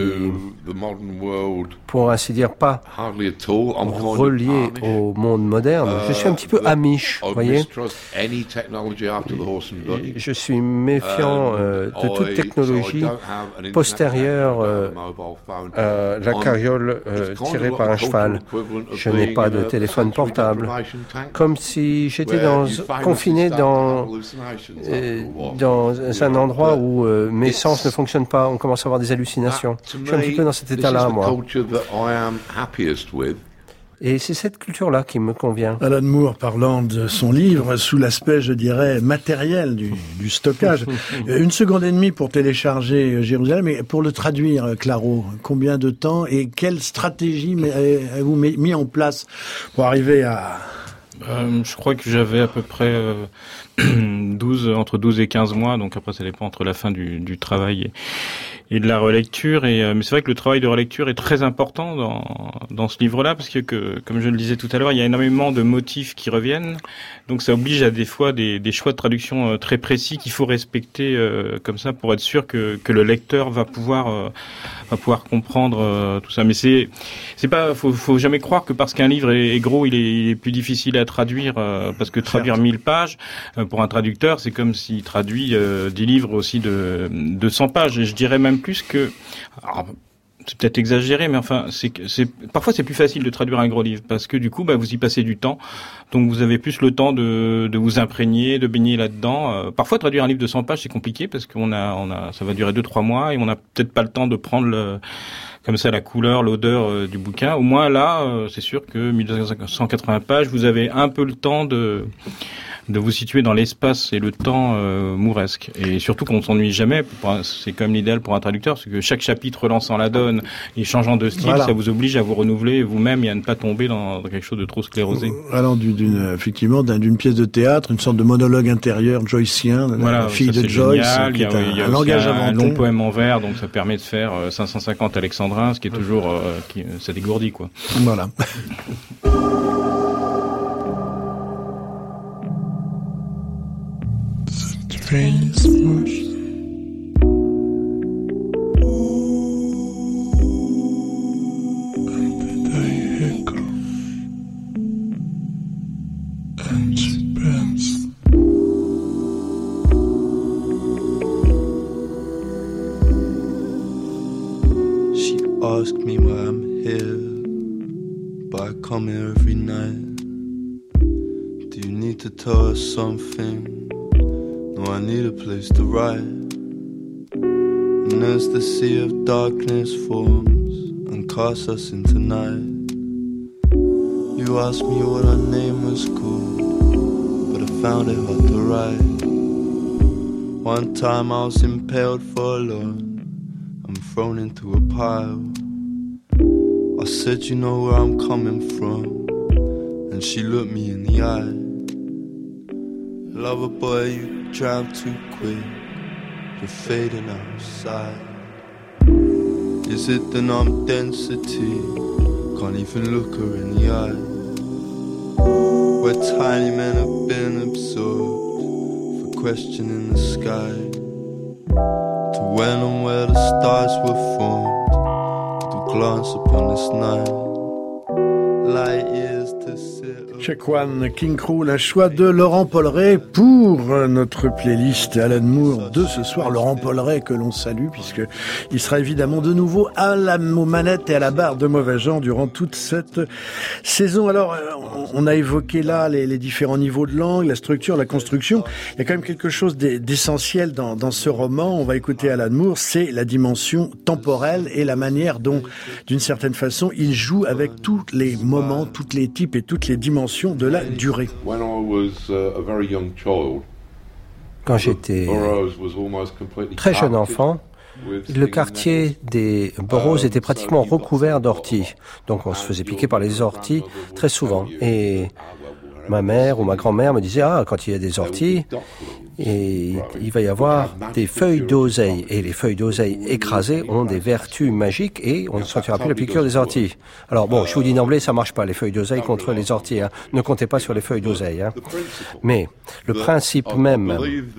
pour ainsi dire, pas relié au monde moderne. Je suis un petit peu amish, vous voyez. Je suis méfiant de toute technologie postérieure à la carriole tirée par un cheval. Je n'ai pas de téléphone portable. Comme si j'étais confiné dans un endroit où mes sens ne fonctionnent pas. On commence à avoir des hallucinations. Je suis un petit peu dans cet état-là, moi. Et c'est cette culture-là qui me convient. Alan Moore, parlant de son livre, sous l'aspect, je dirais, matériel du stockage. 1 seconde et demie pour télécharger Jérusalem, mais pour le traduire, Claro, combien de temps et quelle stratégie avez-vous mis en place pour arriver à... Je crois que j'avais à peu près entre 12 et 15 mois, donc après ça dépend entre la fin du travail et de la relecture. Mais c'est vrai que le travail de relecture est très important dans ce livre-là, parce que, comme je le disais tout à l'heure, il y a énormément de motifs qui reviennent. Donc ça oblige à des fois des choix de traduction très précis qu'il faut respecter comme ça pour être sûr que le lecteur va pouvoir comprendre tout ça. Mais c'est pas, faut jamais croire que parce qu'un livre est gros, il est plus difficile à traduire, parce que traduire 1000 pages pour un traducteur, c'est comme s'il traduit des livres aussi de 100 pages. Et je dirais même plus que, alors, c'est peut-être exagéré, mais enfin, parfois c'est plus facile de traduire un gros livre, parce que du coup, vous y passez du temps, donc vous avez plus le temps de vous imprégner, de baigner là-dedans. Parfois, traduire un livre de 100 pages, c'est compliqué, parce ça va durer 2-3 mois, et on n'a peut-être pas le temps de prendre comme ça la couleur, l'odeur du bouquin. Au moins là, c'est sûr que 1280 pages, vous avez un peu le temps de vous situer dans l'espace et le temps mouresque. Et surtout qu'on ne s'ennuie jamais. C'est quand même l'idéal pour un traducteur, parce que chaque chapitre relançant la donne et changeant de style, ça vous oblige à vous renouveler vous-même et à ne pas tomber dans quelque chose de trop sclérosé. Alors effectivement, d'une pièce de théâtre, une sorte de monologue intérieur joycien, la fille de Joyce, qui est un langage inventé. Un long poème en vers, donc ça permet de faire 550 alexandrins, ce qui est toujours, ça dégourdit, quoi. Voilà. Trains push. And the day comes and she bends. She asked me why I'm here, but I come here every night. Do you need to tell her something? No, I need a place to ride. And as the sea of darkness forms and casts us into night, you asked me what our name was called, but I found it hard to write. One time I was impaled for alone, I'm thrown into a pile. I said, you know where I'm coming from, and she looked me in the eye. Lover boy, you drive too quick, you're fading outside. Is it the numb density? Can't even look her in the eye. Where tiny men have been absorbed for questioning the sky, to when and where the stars were formed, to glance upon this night. Light years to sit. Check One, King Krul, un choix de Laurent Polleret pour notre playlist Alan Moore de ce soir. Laurent Polleret que l'on salue, puisque il sera évidemment de nouveau aux manettes et à la barre de Mauvais Genre durant toute cette saison. Alors, on a évoqué là les différents niveaux de langue, la structure, la construction. Il y a quand même quelque chose d'essentiel dans ce roman. On va écouter Alan Moore, c'est la dimension temporelle et la manière dont, d'une certaine façon, il joue avec tous les moments, tous les types et toutes les dimensions de la durée. Quand j'étais très jeune enfant, le quartier des Burroughs était pratiquement recouvert d'orties. Donc on se faisait piquer par les orties très souvent. Et ma mère ou ma grand-mère me disait, quand il y a des orties, et il va y avoir des feuilles d'oseille. Et les feuilles d'oseille écrasées ont des vertus magiques et on ne sentira plus la piqûre des orties. Alors bon, je vous dis d'emblée, ça marche pas, les feuilles d'oseille contre les orties. Ne comptez pas sur les feuilles d'oseille. Mais le principe même,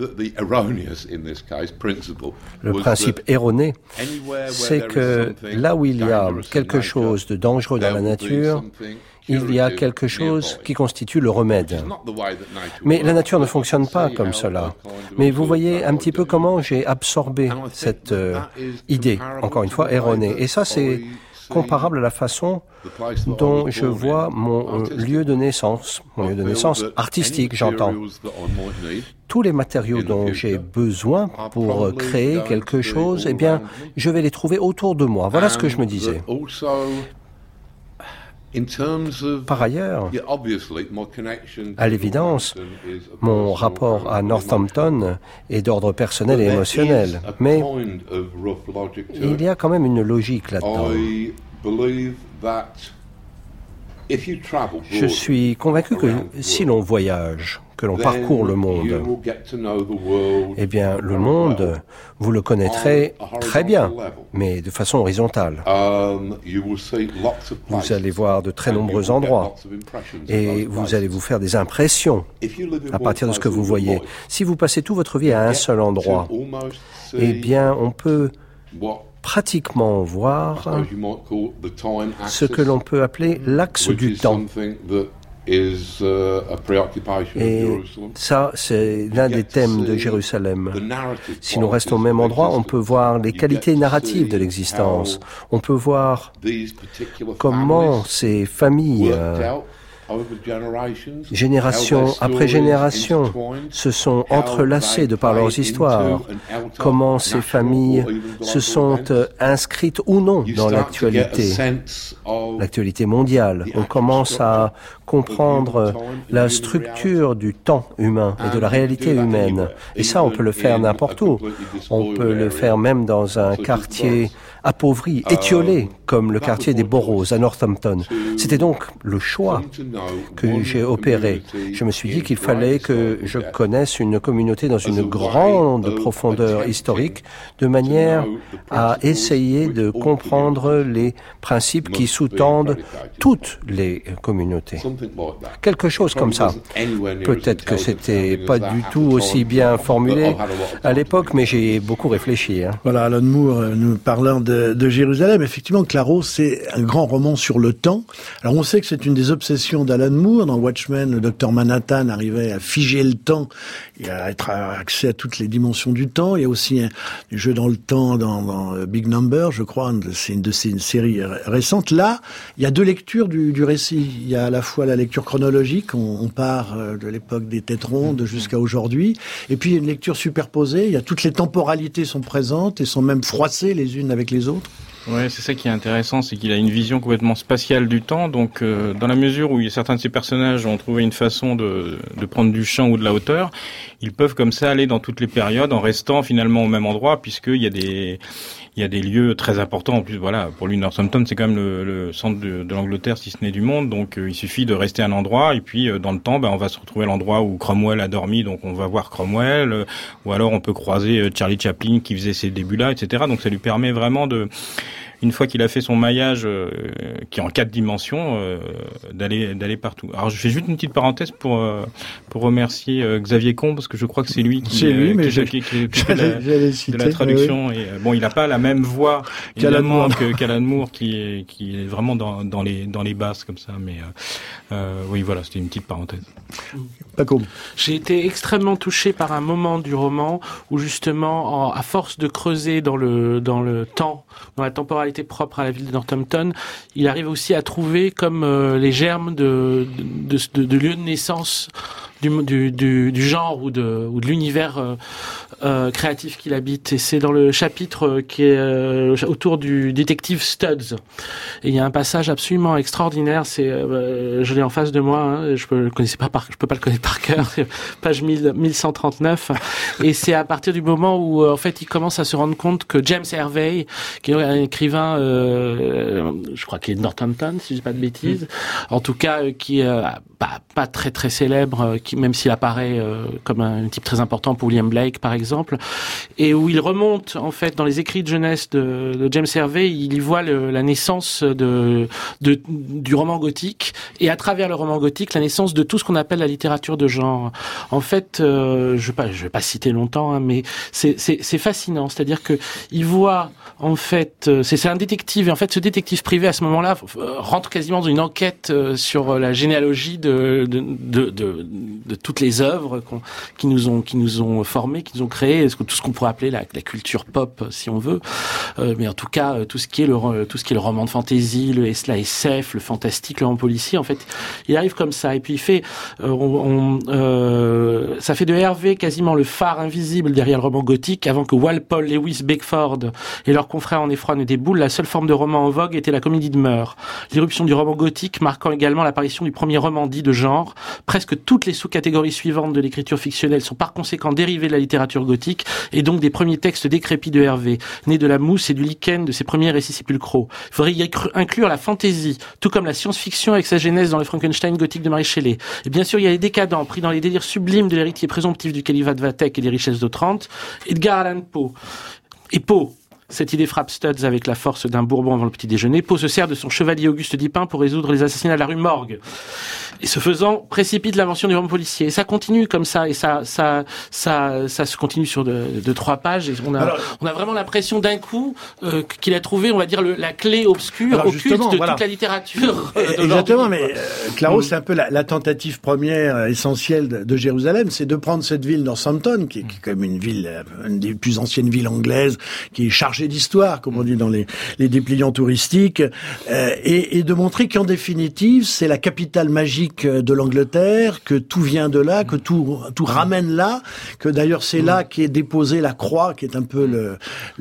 le principe erroné, c'est que là où il y a quelque chose de dangereux dans la nature, il y a quelque chose qui constitue le remède. Mais la nature ne fonctionne pas comme cela. Mais vous voyez un petit peu comment j'ai absorbé cette idée, encore une fois erronée. Et ça, c'est comparable à la façon dont je vois mon lieu de naissance artistique, j'entends. Tous les matériaux dont j'ai besoin pour créer quelque chose, eh bien, je vais les trouver autour de moi. Voilà ce que je me disais. Par ailleurs, à l'évidence, mon rapport à Northampton est d'ordre personnel et émotionnel, mais il y a quand même une logique là-dedans. Je suis convaincu que si l'on voyage, que l'on parcourt le monde, eh bien, le monde, vous le connaîtrez très bien, mais de façon horizontale. Vous allez voir de très nombreux endroits et vous allez vous faire des impressions à partir de ce que vous voyez. Si vous passez toute votre vie à un seul endroit, eh bien, on peut pratiquement voir ce que l'on peut appeler l'axe du temps. Et ça, c'est l'un des thèmes de Jérusalem. Si nous restons au même endroit, on peut voir les qualités narratives de l'existence. On peut voir comment ces familles, génération après génération, se sont entrelacées de par leurs histoires, comment ces familles se sont inscrites ou non dans l'actualité mondiale. On commence à comprendre la structure du temps humain et de la réalité humaine. Et ça, on peut le faire n'importe où. On peut le faire même dans un quartier appauvri, étiolé, comme le quartier des Boroughs à Northampton. C'était donc le choix que j'ai opéré. Je me suis dit qu'il fallait que je connaisse une communauté dans une grande profondeur historique, de manière à essayer de comprendre les principes qui sous-tendent toutes les communautés. Quelque chose comme ça. Peut-être que c'était pas du tout aussi bien formulé à l'époque, mais j'ai beaucoup réfléchi. Voilà, Alan Moore, nous parlant de Jérusalem. Effectivement, Claro, c'est un grand roman sur le temps. Alors, on sait que c'est une des obsessions d'Alan Moore. Dans Watchmen, le docteur Manhattan arrivait à figer le temps et à être accès à toutes les dimensions du temps. Il y a aussi un jeu dans le temps dans Big Number, je crois. C'est une de ces séries récentes. Là, il y a deux lectures du récit. Il y a à la fois la lecture chronologique, on part de l'époque des têtes rondes jusqu'à aujourd'hui. Et puis, il y a une lecture superposée. Il y a toutes les temporalités sont présentes et sont même froissées les unes avec les autres. Ouais, c'est ça qui est intéressant, c'est qu'il a une vision complètement spatiale du temps. Donc, dans la mesure où certains de ces personnages ont trouvé une façon de prendre du champ ou de la hauteur, ils peuvent comme ça aller dans toutes les périodes en restant finalement au même endroit, puisqu'il y a des lieux très importants. En plus, voilà, pour lui, Northampton, c'est quand même le centre de l'Angleterre, si ce n'est du monde. Donc, il suffit de rester à un endroit. Et puis, dans le temps, on va se retrouver à l'endroit où Cromwell a dormi. Donc, on va voir Cromwell. Ou alors, on peut croiser Charlie Chaplin qui faisait ses débuts là, etc. Donc, ça lui permet vraiment une fois qu'il a fait son maillage, qui est en 4 dimensions, d'aller partout. Alors, je fais juste une petite parenthèse pour remercier Xavier Combe, parce que je crois que c'est lui qui fait de la traduction. Oui. Et bon, il n'a pas la même voix qu'Alan Moore, qui est vraiment dans les basses comme ça. Mais oui, voilà, c'était une petite parenthèse. J'ai été extrêmement touché par un moment du roman où justement, à force de creuser dans le temps, dans la temporalité propre à la ville de Northampton, il arrive aussi à trouver comme les germes de lieux de naissance du genre ou de l'univers créatif qu'il habite. Et c'est dans le chapitre qui est autour du détective Studs. Et il y a un passage absolument extraordinaire. C'est, je l'ai en face de moi. Je peux pas le connaître par cœur. Page 1139. Et c'est à partir du moment où en fait il commence à se rendre compte que James Hervey, qui est un écrivain, je crois qu'il est de Northampton, si je dis pas de bêtises, en tout cas qui est pas très très célèbre, même s'il apparaît comme un type très important pour William Blake par exemple, et où il remonte en fait dans les écrits de jeunesse de James Hervey, il y voit la naissance du roman gothique, et à travers le roman gothique la naissance de tout ce qu'on appelle la littérature de genre. En fait, je vais pas citer longtemps, mais c'est fascinant, c'est-à-dire que il voit en fait, c'est un détective, et en fait ce détective privé à ce moment-là rentre quasiment dans une enquête sur la généalogie de toutes les œuvres qui nous ont formés, qui nous ont créés, tout ce qu'on pourrait appeler la culture pop si on veut, mais en tout cas tout ce qui est le roman de fantasy, la SF, le fantastique, le roman policier. En fait, il arrive comme ça, et puis il fait ça fait de Hervé quasiment le phare invisible derrière le roman gothique, avant que Walpole, Lewis, Beckford et leurs confrères en effroi ne déboulent. La seule forme de roman en vogue était la comédie de mœurs, l'irruption du roman gothique marquant également l'apparition du premier roman dit parodie de genre. Presque toutes les sous-catégories suivantes de l'écriture fictionnelle sont par conséquent dérivées de la littérature gothique et donc des premiers textes décrépits de Hervé, nés de la mousse et du lichen de ses premiers récits sépulcraux. Il faudrait y inclure la fantaisie, tout comme la science-fiction avec sa genèse dans le Frankenstein gothique de Mary Shelley. Et bien sûr, il y a les décadents, pris dans les délires sublimes de l'héritier présomptif du califat de Vathek et des richesses d'Otrante, Edgar Allan Poe. Et Poe, cette idée frappe Studs avec la force d'un bourbon avant le petit déjeuner. Poe se sert de son chevalier Auguste Dupin pour résoudre les assassinats de la rue Morgue. Et ce faisant, précipite l'invention du roman policier. Et ça continue comme ça, et ça se continue sur de 3 pages. Et on a vraiment l'impression d'un coup qu'il a trouvé, on va dire, la clé occulte de toute la littérature. Exactement, mais Claro, c'est un peu la tentative première essentielle de Jérusalem, c'est de prendre cette ville Northampton, qui est quand même une des plus anciennes villes anglaises, qui est chargée d'histoire, comme on dit dans les dépliants touristiques, et de montrer qu'en définitive, c'est la capitale magique de l'Angleterre, que tout vient de là, que tout ramène là, que d'ailleurs c'est là qu'est déposée la croix, qui est un peu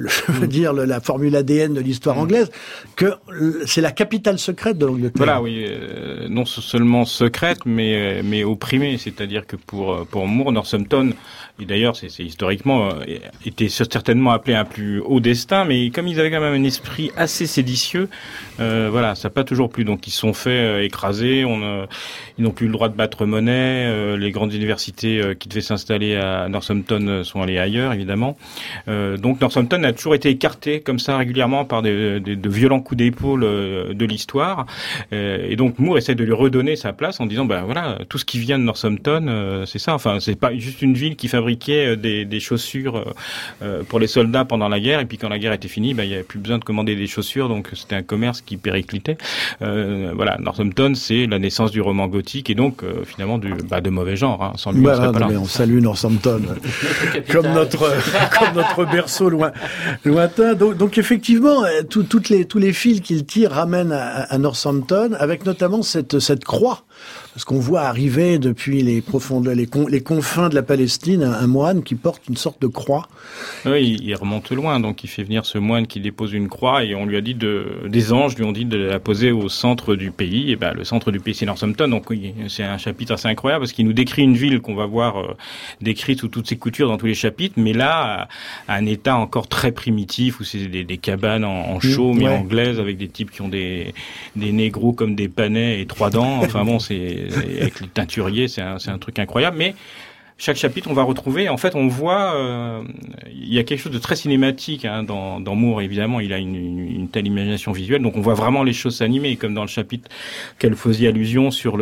la formule ADN de l'histoire anglaise, que c'est la capitale secrète de l'Angleterre. Voilà, oui, non seulement secrète, mais opprimée, c'est-à-dire que pour Moore, Northampton, et d'ailleurs c'est historiquement était certainement appelé un plus haut destin, mais comme ils avaient quand même un esprit assez séditieux, ça n'a pas toujours plu, donc ils se sont fait écraser, ils n'ont plus le droit de battre monnaie, les grandes universités qui devaient s'installer à Northampton sont allées ailleurs, évidemment. Donc Northampton a toujours été écarté comme ça régulièrement par de violents coups d'épaule de l'histoire, et donc Moore essaie de lui redonner sa place en disant tout ce qui vient de Northampton, c'est ça, enfin c'est pas juste une ville qui fabriquait des chaussures pour les soldats pendant la guerre, et puis quand la guerre était finie, il n'y avait plus besoin de commander des chaussures, donc c'était un commerce qui périclitait. Northampton, c'est la naissance du roman gothique, et donc finalement de mauvais genre, sans lui on serait pas là. Mais on salue Northampton comme notre berceau lointain. Donc effectivement, tous les fils qu'il tire ramènent à Northampton, avec notamment cette croix. Parce qu'on voit arriver depuis les confins de la Palestine un moine qui porte une sorte de croix. Oui, il remonte loin, donc il fait venir ce moine qui dépose une croix, et on lui a dit des anges lui ont dit de la poser au centre du pays. Et le centre du pays c'est Northampton, donc oui, c'est un chapitre assez incroyable parce qu'il nous décrit une ville qu'on va voir décrite sous toutes ses coutures dans tous les chapitres, mais là à un état encore très primitif où c'est des cabanes en chaux mais anglaises avec des types qui ont des nez gros comme des panais et 3 dents. Enfin bon, avec les teinturiers, c'est un truc incroyable, mais chaque chapitre, on va retrouver, en fait, on voit, il y a quelque chose de très cinématique dans Moore, évidemment, il a une telle imagination visuelle, donc on voit vraiment les choses s'animer, comme dans le chapitre qu'elle faisait allusion sur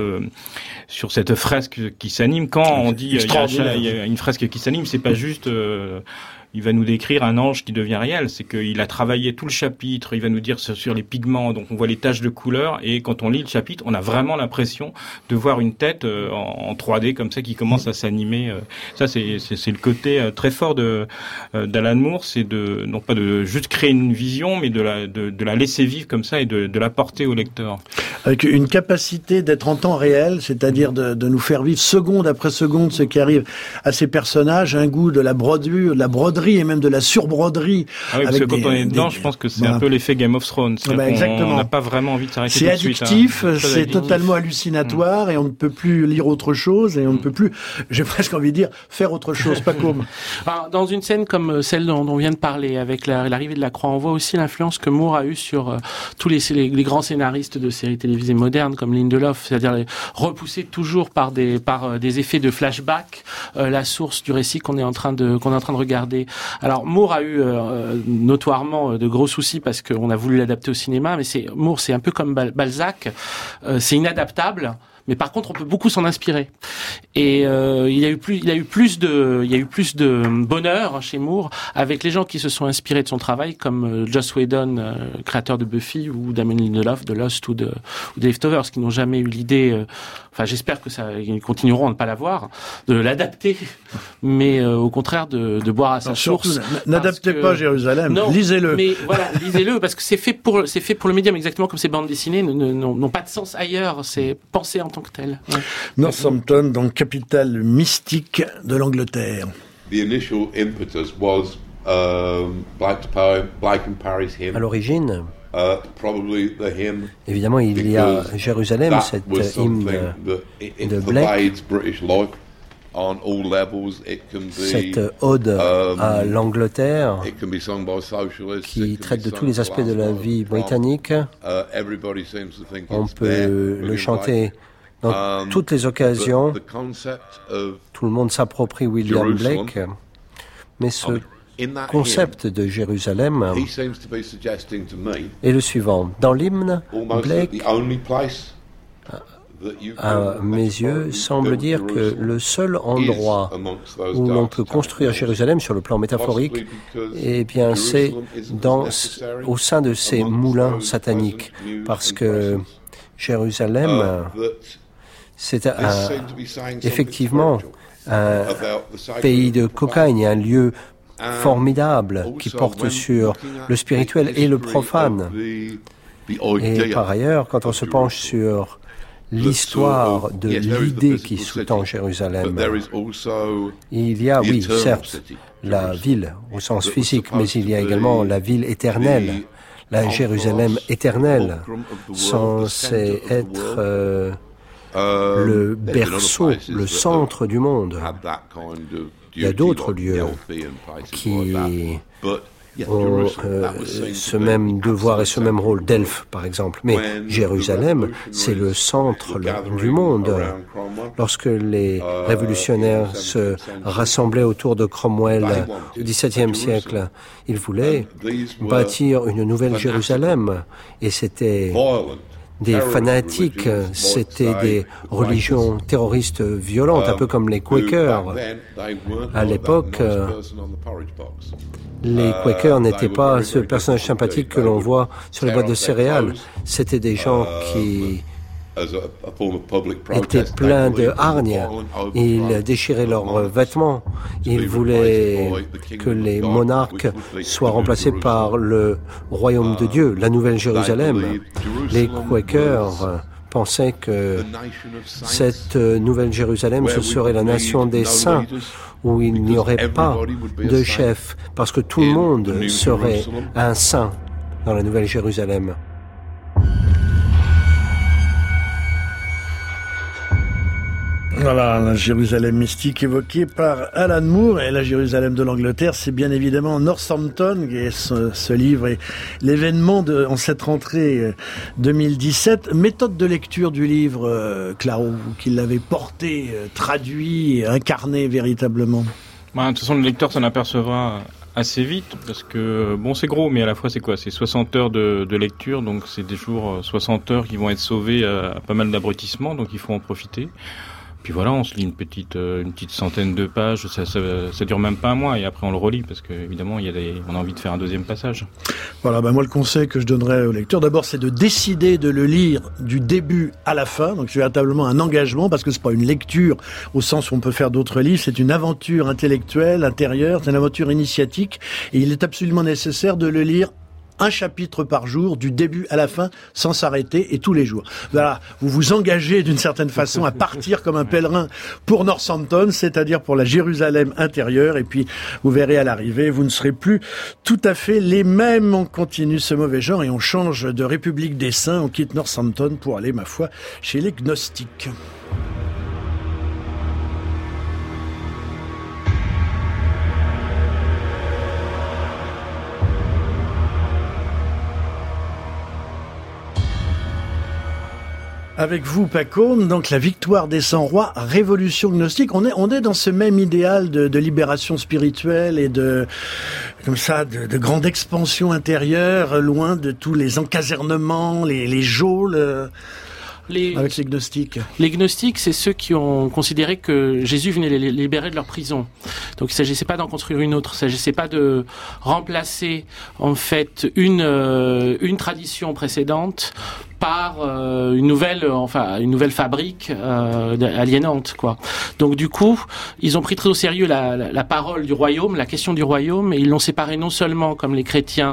cette fresque qui s'anime. Quand on dit il y a une fresque qui s'anime, c'est pas juste il va nous décrire un ange qui devient réel, c'est qu'il a travaillé tout le chapitre, il va nous dire sur les pigments, donc on voit les taches de couleur, et quand on lit le chapitre, on a vraiment l'impression de voir une tête en 3D comme ça qui commence à s'animer. Ça c'est le côté très fort d'Alan Moore, c'est non pas de juste créer une vision, mais de la laisser vivre comme ça et de la porter au lecteur. Avec une capacité d'être en temps réel, c'est-à-dire de nous faire vivre seconde après seconde ce qui arrive à ces personnages, un goût de la broderie et même de la surbroderie. Ah oui, parce que quand on est dedans, je pense que c'est un peu l'effet Game of Thrones. Exactement. On n'a pas vraiment envie de s'arrêter tout de suite. C'est addictif, c'est totalement hallucinatoire, et on ne peut plus lire autre chose, et on ne peut plus, j'ai presque envie de dire, faire autre chose, pas comme. Dans une scène comme celle dont on vient de parler, avec l'arrivée de la croix, on voit aussi l'influence que Moore a eue sur tous les grands scénaristes de séries télévisées modernes, comme Lindelof, c'est-à-dire repousser toujours par des effets de flashback la source du récit qu'on est en train de regarder. Alors Moore a eu notoirement de gros soucis parce qu'on a voulu l'adapter au cinéma, mais Moore c'est un peu comme Balzac, c'est inadaptable. Mais par contre, on peut beaucoup s'en inspirer. Et il y a eu plus de bonheur chez Moore avec les gens qui se sont inspirés de son travail, comme Joss Whedon, créateur de Buffy, ou Damon Lindelof de Lost ou de Leftovers, qui n'ont jamais eu l'idée. Enfin, j'espère ils continueront à ne pas l'avoir, de l'adapter, mais au contraire de boire à sa source. N'adaptez pas Jérusalem, lisez-le. Mais voilà, lisez-le parce que c'est fait pour le médium, exactement comme ces bandes dessinées n'ont pas de sens ailleurs. C'est pensé en tant que tel. Ouais. Northampton, donc capitale mystique de l'Angleterre. The initial impetus was Blythe and Parry's hymn. À l'origine, Évidemment, il y a Jérusalem, cet hymne de Blake, cette ode à l'Angleterre qui traite de tous les aspects de la vie britannique. On peut le chanter dans toutes les occasions. Tout le monde s'approprie William Blake, mais ce concept de Jérusalem est le suivant. Dans l'hymne, Blake, à mes yeux, semble dire que le seul endroit où l'on peut construire Jérusalem sur le plan métaphorique, eh bien, c'est au sein de ces moulins sataniques, parce que Jérusalem, c'est effectivement un pays de cocaïne, un lieu formidable qui porte sur le spirituel et le profane. Et par ailleurs, quand on se penche sur l'histoire de l'idée qui sous-tend Jérusalem, il y a, oui, certes, la ville au sens physique, mais il y a également la ville éternelle, la Jérusalem éternelle, censée être le berceau, le centre du monde. Il y a d'autres lieux qui ont ce même devoir et ce même rôle, Delphes par exemple. Mais Jérusalem, c'est le centre du monde. Lorsque les révolutionnaires se rassemblaient autour de Cromwell au XVIIe siècle, ils voulaient bâtir une nouvelle Jérusalem. Et c'était des fanatiques, c'était des religions terroristes violentes, un peu comme les Quakers. À l'époque, les Quakers n'étaient pas ce personnage sympathique que l'on voit sur les boîtes de céréales. C'était des gens qui étaient pleins de hargne. Ils déchiraient leurs vêtements. Ils voulaient que les monarques soient remplacés par le royaume de Dieu, la Nouvelle Jérusalem. Les Quakers pensaient que cette Nouvelle Jérusalem, ce serait la nation des saints, où il n'y aurait pas de chef, parce que tout le monde serait un saint dans la Nouvelle Jérusalem. Voilà, la Jérusalem mystique évoquée par Alan Moore, et la Jérusalem de l'Angleterre, c'est bien évidemment Northampton, et ce livre est l'événement en cette rentrée 2017. Méthode de lecture du livre, Claro, qui l'avait porté, traduit, incarné véritablement. De toute façon, le lecteur s'en apercevra assez vite, parce que, bon, c'est gros, mais à la fois, c'est quoi? C'est 60 heures de lecture, donc c'est des jours 60 heures qui vont être sauvées à pas mal d'abrutissements, donc il faut en profiter. Puis voilà, on se lit une petite centaine de pages, ça dure même pas un mois, et après on le relit, parce que évidemment on a envie de faire un deuxième passage. Voilà, moi le conseil que je donnerais au lecteur, d'abord, c'est de décider de le lire du début à la fin, donc c'est véritablement un engagement, parce que c'est pas une lecture au sens où on peut faire d'autres livres, c'est une aventure intellectuelle, intérieure, c'est une aventure initiatique, et il est absolument nécessaire de le lire un chapitre par jour, du début à la fin, sans s'arrêter, et tous les jours. Voilà, vous vous engagez d'une certaine façon à partir comme un pèlerin pour Northampton, c'est-à-dire pour la Jérusalem intérieure, et puis vous verrez à l'arrivée, vous ne serez plus tout à fait les mêmes. On continue ce mauvais genre et on change de République des Saints, on quitte Northampton pour aller, ma foi, chez les gnostiques. Avec vous, Paco, donc la victoire des 100 rois, révolution gnostique. On est dans ce même idéal de libération spirituelle et de grande expansion intérieure, loin de tous les encasernements, les geôles. Avec les gnostiques. Les gnostiques, c'est ceux qui ont considéré que Jésus venait les libérer de leur prison. Donc il s'agissait pas d'en construire une autre, il s'agissait pas de remplacer en fait une tradition précédente par une nouvelle fabrique aliénante, quoi. Donc du coup, ils ont pris très au sérieux la parole du royaume, la question du royaume, et ils l'ont séparé non seulement comme les chrétiens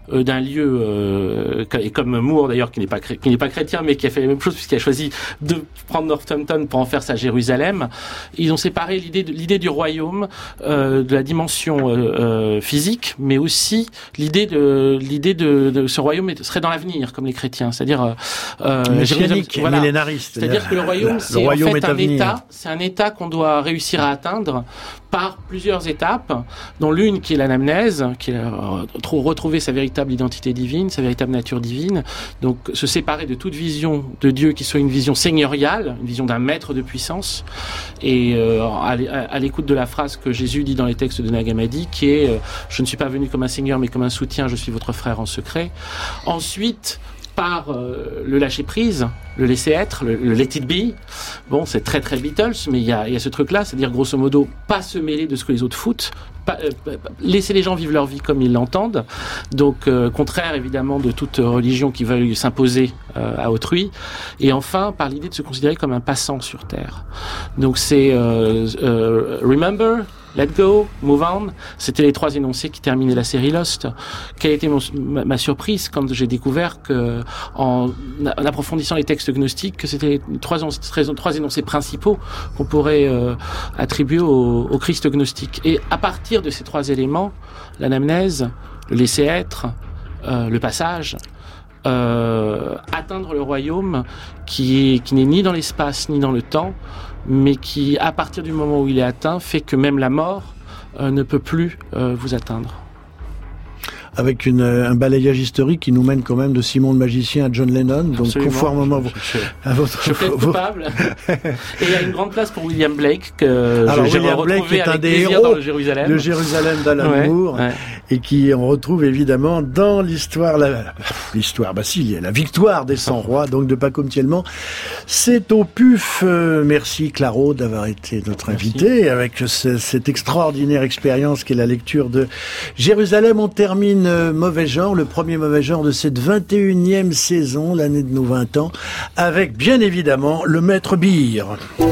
d'un lieu, et comme Moore d'ailleurs, qui n'est pas chrétien, mais qui a fait la même chose puisqu'il a choisi de prendre Northampton pour en faire sa Jérusalem. Ils ont séparé l'idée du royaume de la dimension physique, mais aussi l'idée de ce royaume serait dans l'avenir, comme les chrétiens, c'est-à-dire messianique, millénariste. C'est-à-dire que le royaume, c'est en fait un État, c'est un État qu'on doit réussir à atteindre par plusieurs étapes, dont l'une qui est l'anamnèse, qui est retrouver sa véritable identité divine, sa véritable nature divine, donc se séparer de toute vision de Dieu qui soit une vision seigneuriale, une vision d'un maître de puissance, et à l'écoute de la phrase que Jésus dit dans les textes de Nag Hammadi, qui est « Je ne suis pas venu comme un seigneur, mais comme un soutien, je suis votre frère en secret ». Ensuite, par le lâcher-prise, le laisser-être, le let it be. Bon, c'est très très Beatles, mais il y a ce truc-là, c'est-à-dire grosso modo, pas se mêler de ce que les autres foutent, laisser les gens vivre leur vie comme ils l'entendent, donc contraire évidemment de toute religion qui veuille s'imposer à autrui, et enfin par l'idée de se considérer comme un passant sur Terre. Donc c'est remember, let go, move on. C'était les 3 énoncés qui terminaient la série Lost. Quelle était ma surprise quand j'ai découvert que, en approfondissant les textes gnostiques, que c'était 3 énoncés principaux qu'on pourrait attribuer au Christ gnostique. Et à partir de ces 3 éléments, l'anamnèse, le laisser-être, le passage, atteindre le royaume qui n'est ni dans l'espace ni dans le temps, mais qui, à partir du moment où il est atteint, fait que même la mort ne peut plus vous atteindre. Avec un balayage historique qui nous mène quand même de Simon le magicien à John Lennon, donc conformément à votre... Je plaide coupable. Et il y a une grande place pour William Blake, que j'ai retrouvé avec plaisir dans le Jérusalem. Le Jérusalem d'Alan Moore, et qui on retrouve évidemment dans l'histoire, la victoire des 100 rois, donc de Paco Mtielman. C'est au PUF. Merci Claro d'avoir été notre invité avec cette extraordinaire expérience qu'est la lecture de Jérusalem. On termine Mauvais Genre, le premier Mauvais Genre de cette 21e saison, l'année de nos 20 ans, avec bien évidemment le Maître Beer.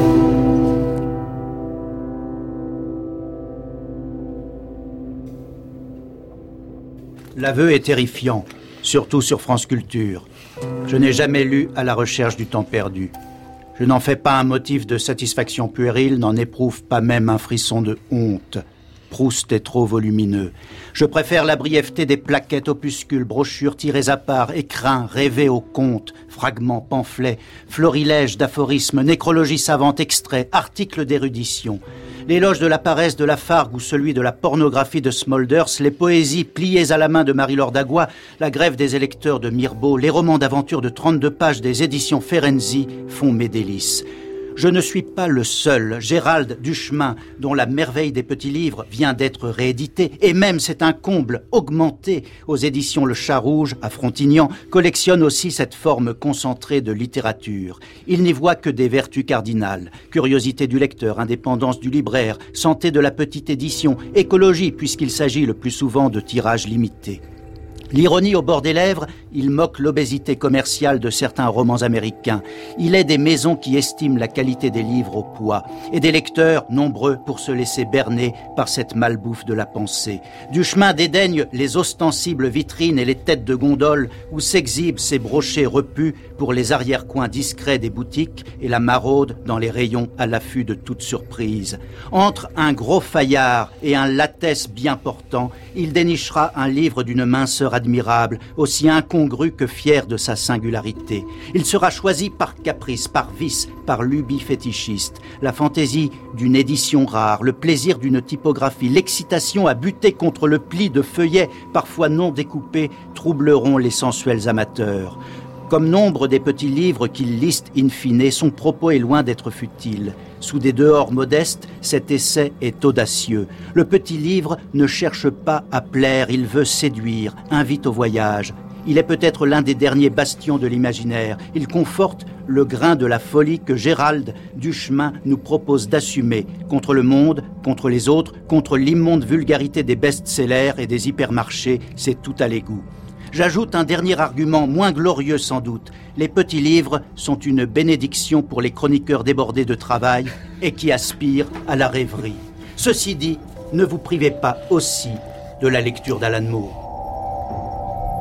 L'aveu est terrifiant, surtout sur France Culture. Je n'ai jamais lu À la recherche du temps perdu. Je n'en fais pas un motif de satisfaction puérile, n'en éprouve pas même un frisson de honte. Proust est trop volumineux. Je préfère la brièveté des plaquettes, opuscules, brochures tirées à part, écrins, rêvés au conte, fragments, pamphlets, florilèges d'aphorismes, nécrologie savante, extraits, articles d'érudition. L'éloge de la paresse de Lafargue ou celui de la pornographie de Smulders, les poésies pliées à la main de Marie-Laure Dagua, la grève des électeurs de Mirbeau, les romans d'aventure de 32 pages des éditions Ferenczi font mes délices. Je ne suis pas le seul. Gérald Duchemin, dont La merveille des petits livres vient d'être réédité, et même c'est un comble augmenté aux éditions Le Chat Rouge à Frontignan, collectionne aussi cette forme concentrée de littérature. Il n'y voit que des vertus cardinales. Curiosité du lecteur, indépendance du libraire, santé de la petite édition, écologie puisqu'il s'agit le plus souvent de tirages limités. L'ironie au bord des lèvres, il moque l'obésité commerciale de certains romans américains. Il est des maisons qui estiment la qualité des livres au poids, et des lecteurs nombreux pour se laisser berner par cette malbouffe de la pensée. Duchemin dédaigne les ostensibles vitrines et les têtes de gondole où s'exhibent ces brochets repus pour les arrière-coins discrets des boutiques et la maraude dans les rayons à l'affût de toute surprise. Entre un gros Fayard et un Lattès bien portant, il dénichera un livre d'une minceur admirable, aussi incongru que fier de sa singularité. Il sera choisi par caprice, par vice, par lubie fétichiste. La fantaisie d'une édition rare, le plaisir d'une typographie, l'excitation à buter contre le pli de feuillets, parfois non découpés, troubleront les sensuels amateurs. Comme nombre des petits livres qu'il liste in fine, son propos est loin d'être futile. Sous des dehors modestes, cet essai est audacieux. Le petit livre ne cherche pas à plaire, il veut séduire, invite au voyage. Il est peut-être l'un des derniers bastions de l'imaginaire. Il conforte le grain de la folie que Gérald Duchemin nous propose d'assumer contre le monde, contre les autres, contre l'immonde vulgarité des best-sellers et des hypermarchés. C'est tout à l'égout. J'ajoute un dernier argument, moins glorieux sans doute. Les petits livres sont une bénédiction pour les chroniqueurs débordés de travail et qui aspirent à la rêverie. Ceci dit, ne vous privez pas aussi de la lecture d'Alan Moore.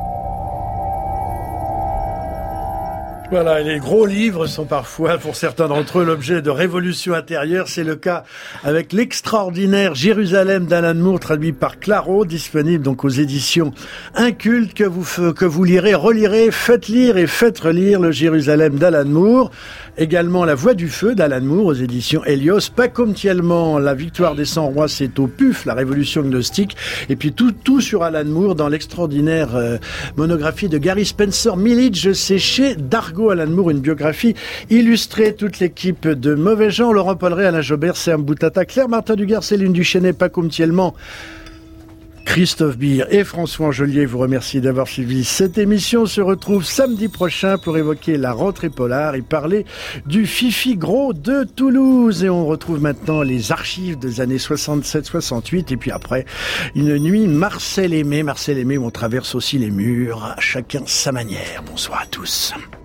Voilà, et les gros livres sont parfois, pour certains d'entre eux, l'objet de révolutions intérieures. C'est le cas avec l'extraordinaire Jérusalem d'Alan Moore, traduit par Claro, disponible donc aux éditions Inculte, que vous lirez, relirez, faites lire et faites relire le Jérusalem d'Alan Moore. Également La Voix du Feu d'Alan Moore aux éditions Helios. Pacomtiellement, La Victoire des 100 rois, c'est au PUF, la révolution gnostique. Et puis tout sur Alan Moore dans l'extraordinaire monographie de Gary Spencer Millidge, c'est chez Dargaud. Alan Moore, une biographie illustrée. Toute l'équipe de Mauvais Genre, Laurent Polleret, Alain Jobert, Serme Boutata, Claire Martin Duguerre, Céline Duchesnay, Pacomtiellement, Christophe Beer et François Angelier vous remercie d'avoir suivi cette émission. On se retrouve samedi prochain pour évoquer la rentrée polar et parler du Fifi Gros de Toulouse. Et on retrouve maintenant les archives des années 67-68 et puis après une nuit Marcel Aimé où on traverse aussi les murs, chacun sa manière. Bonsoir à tous.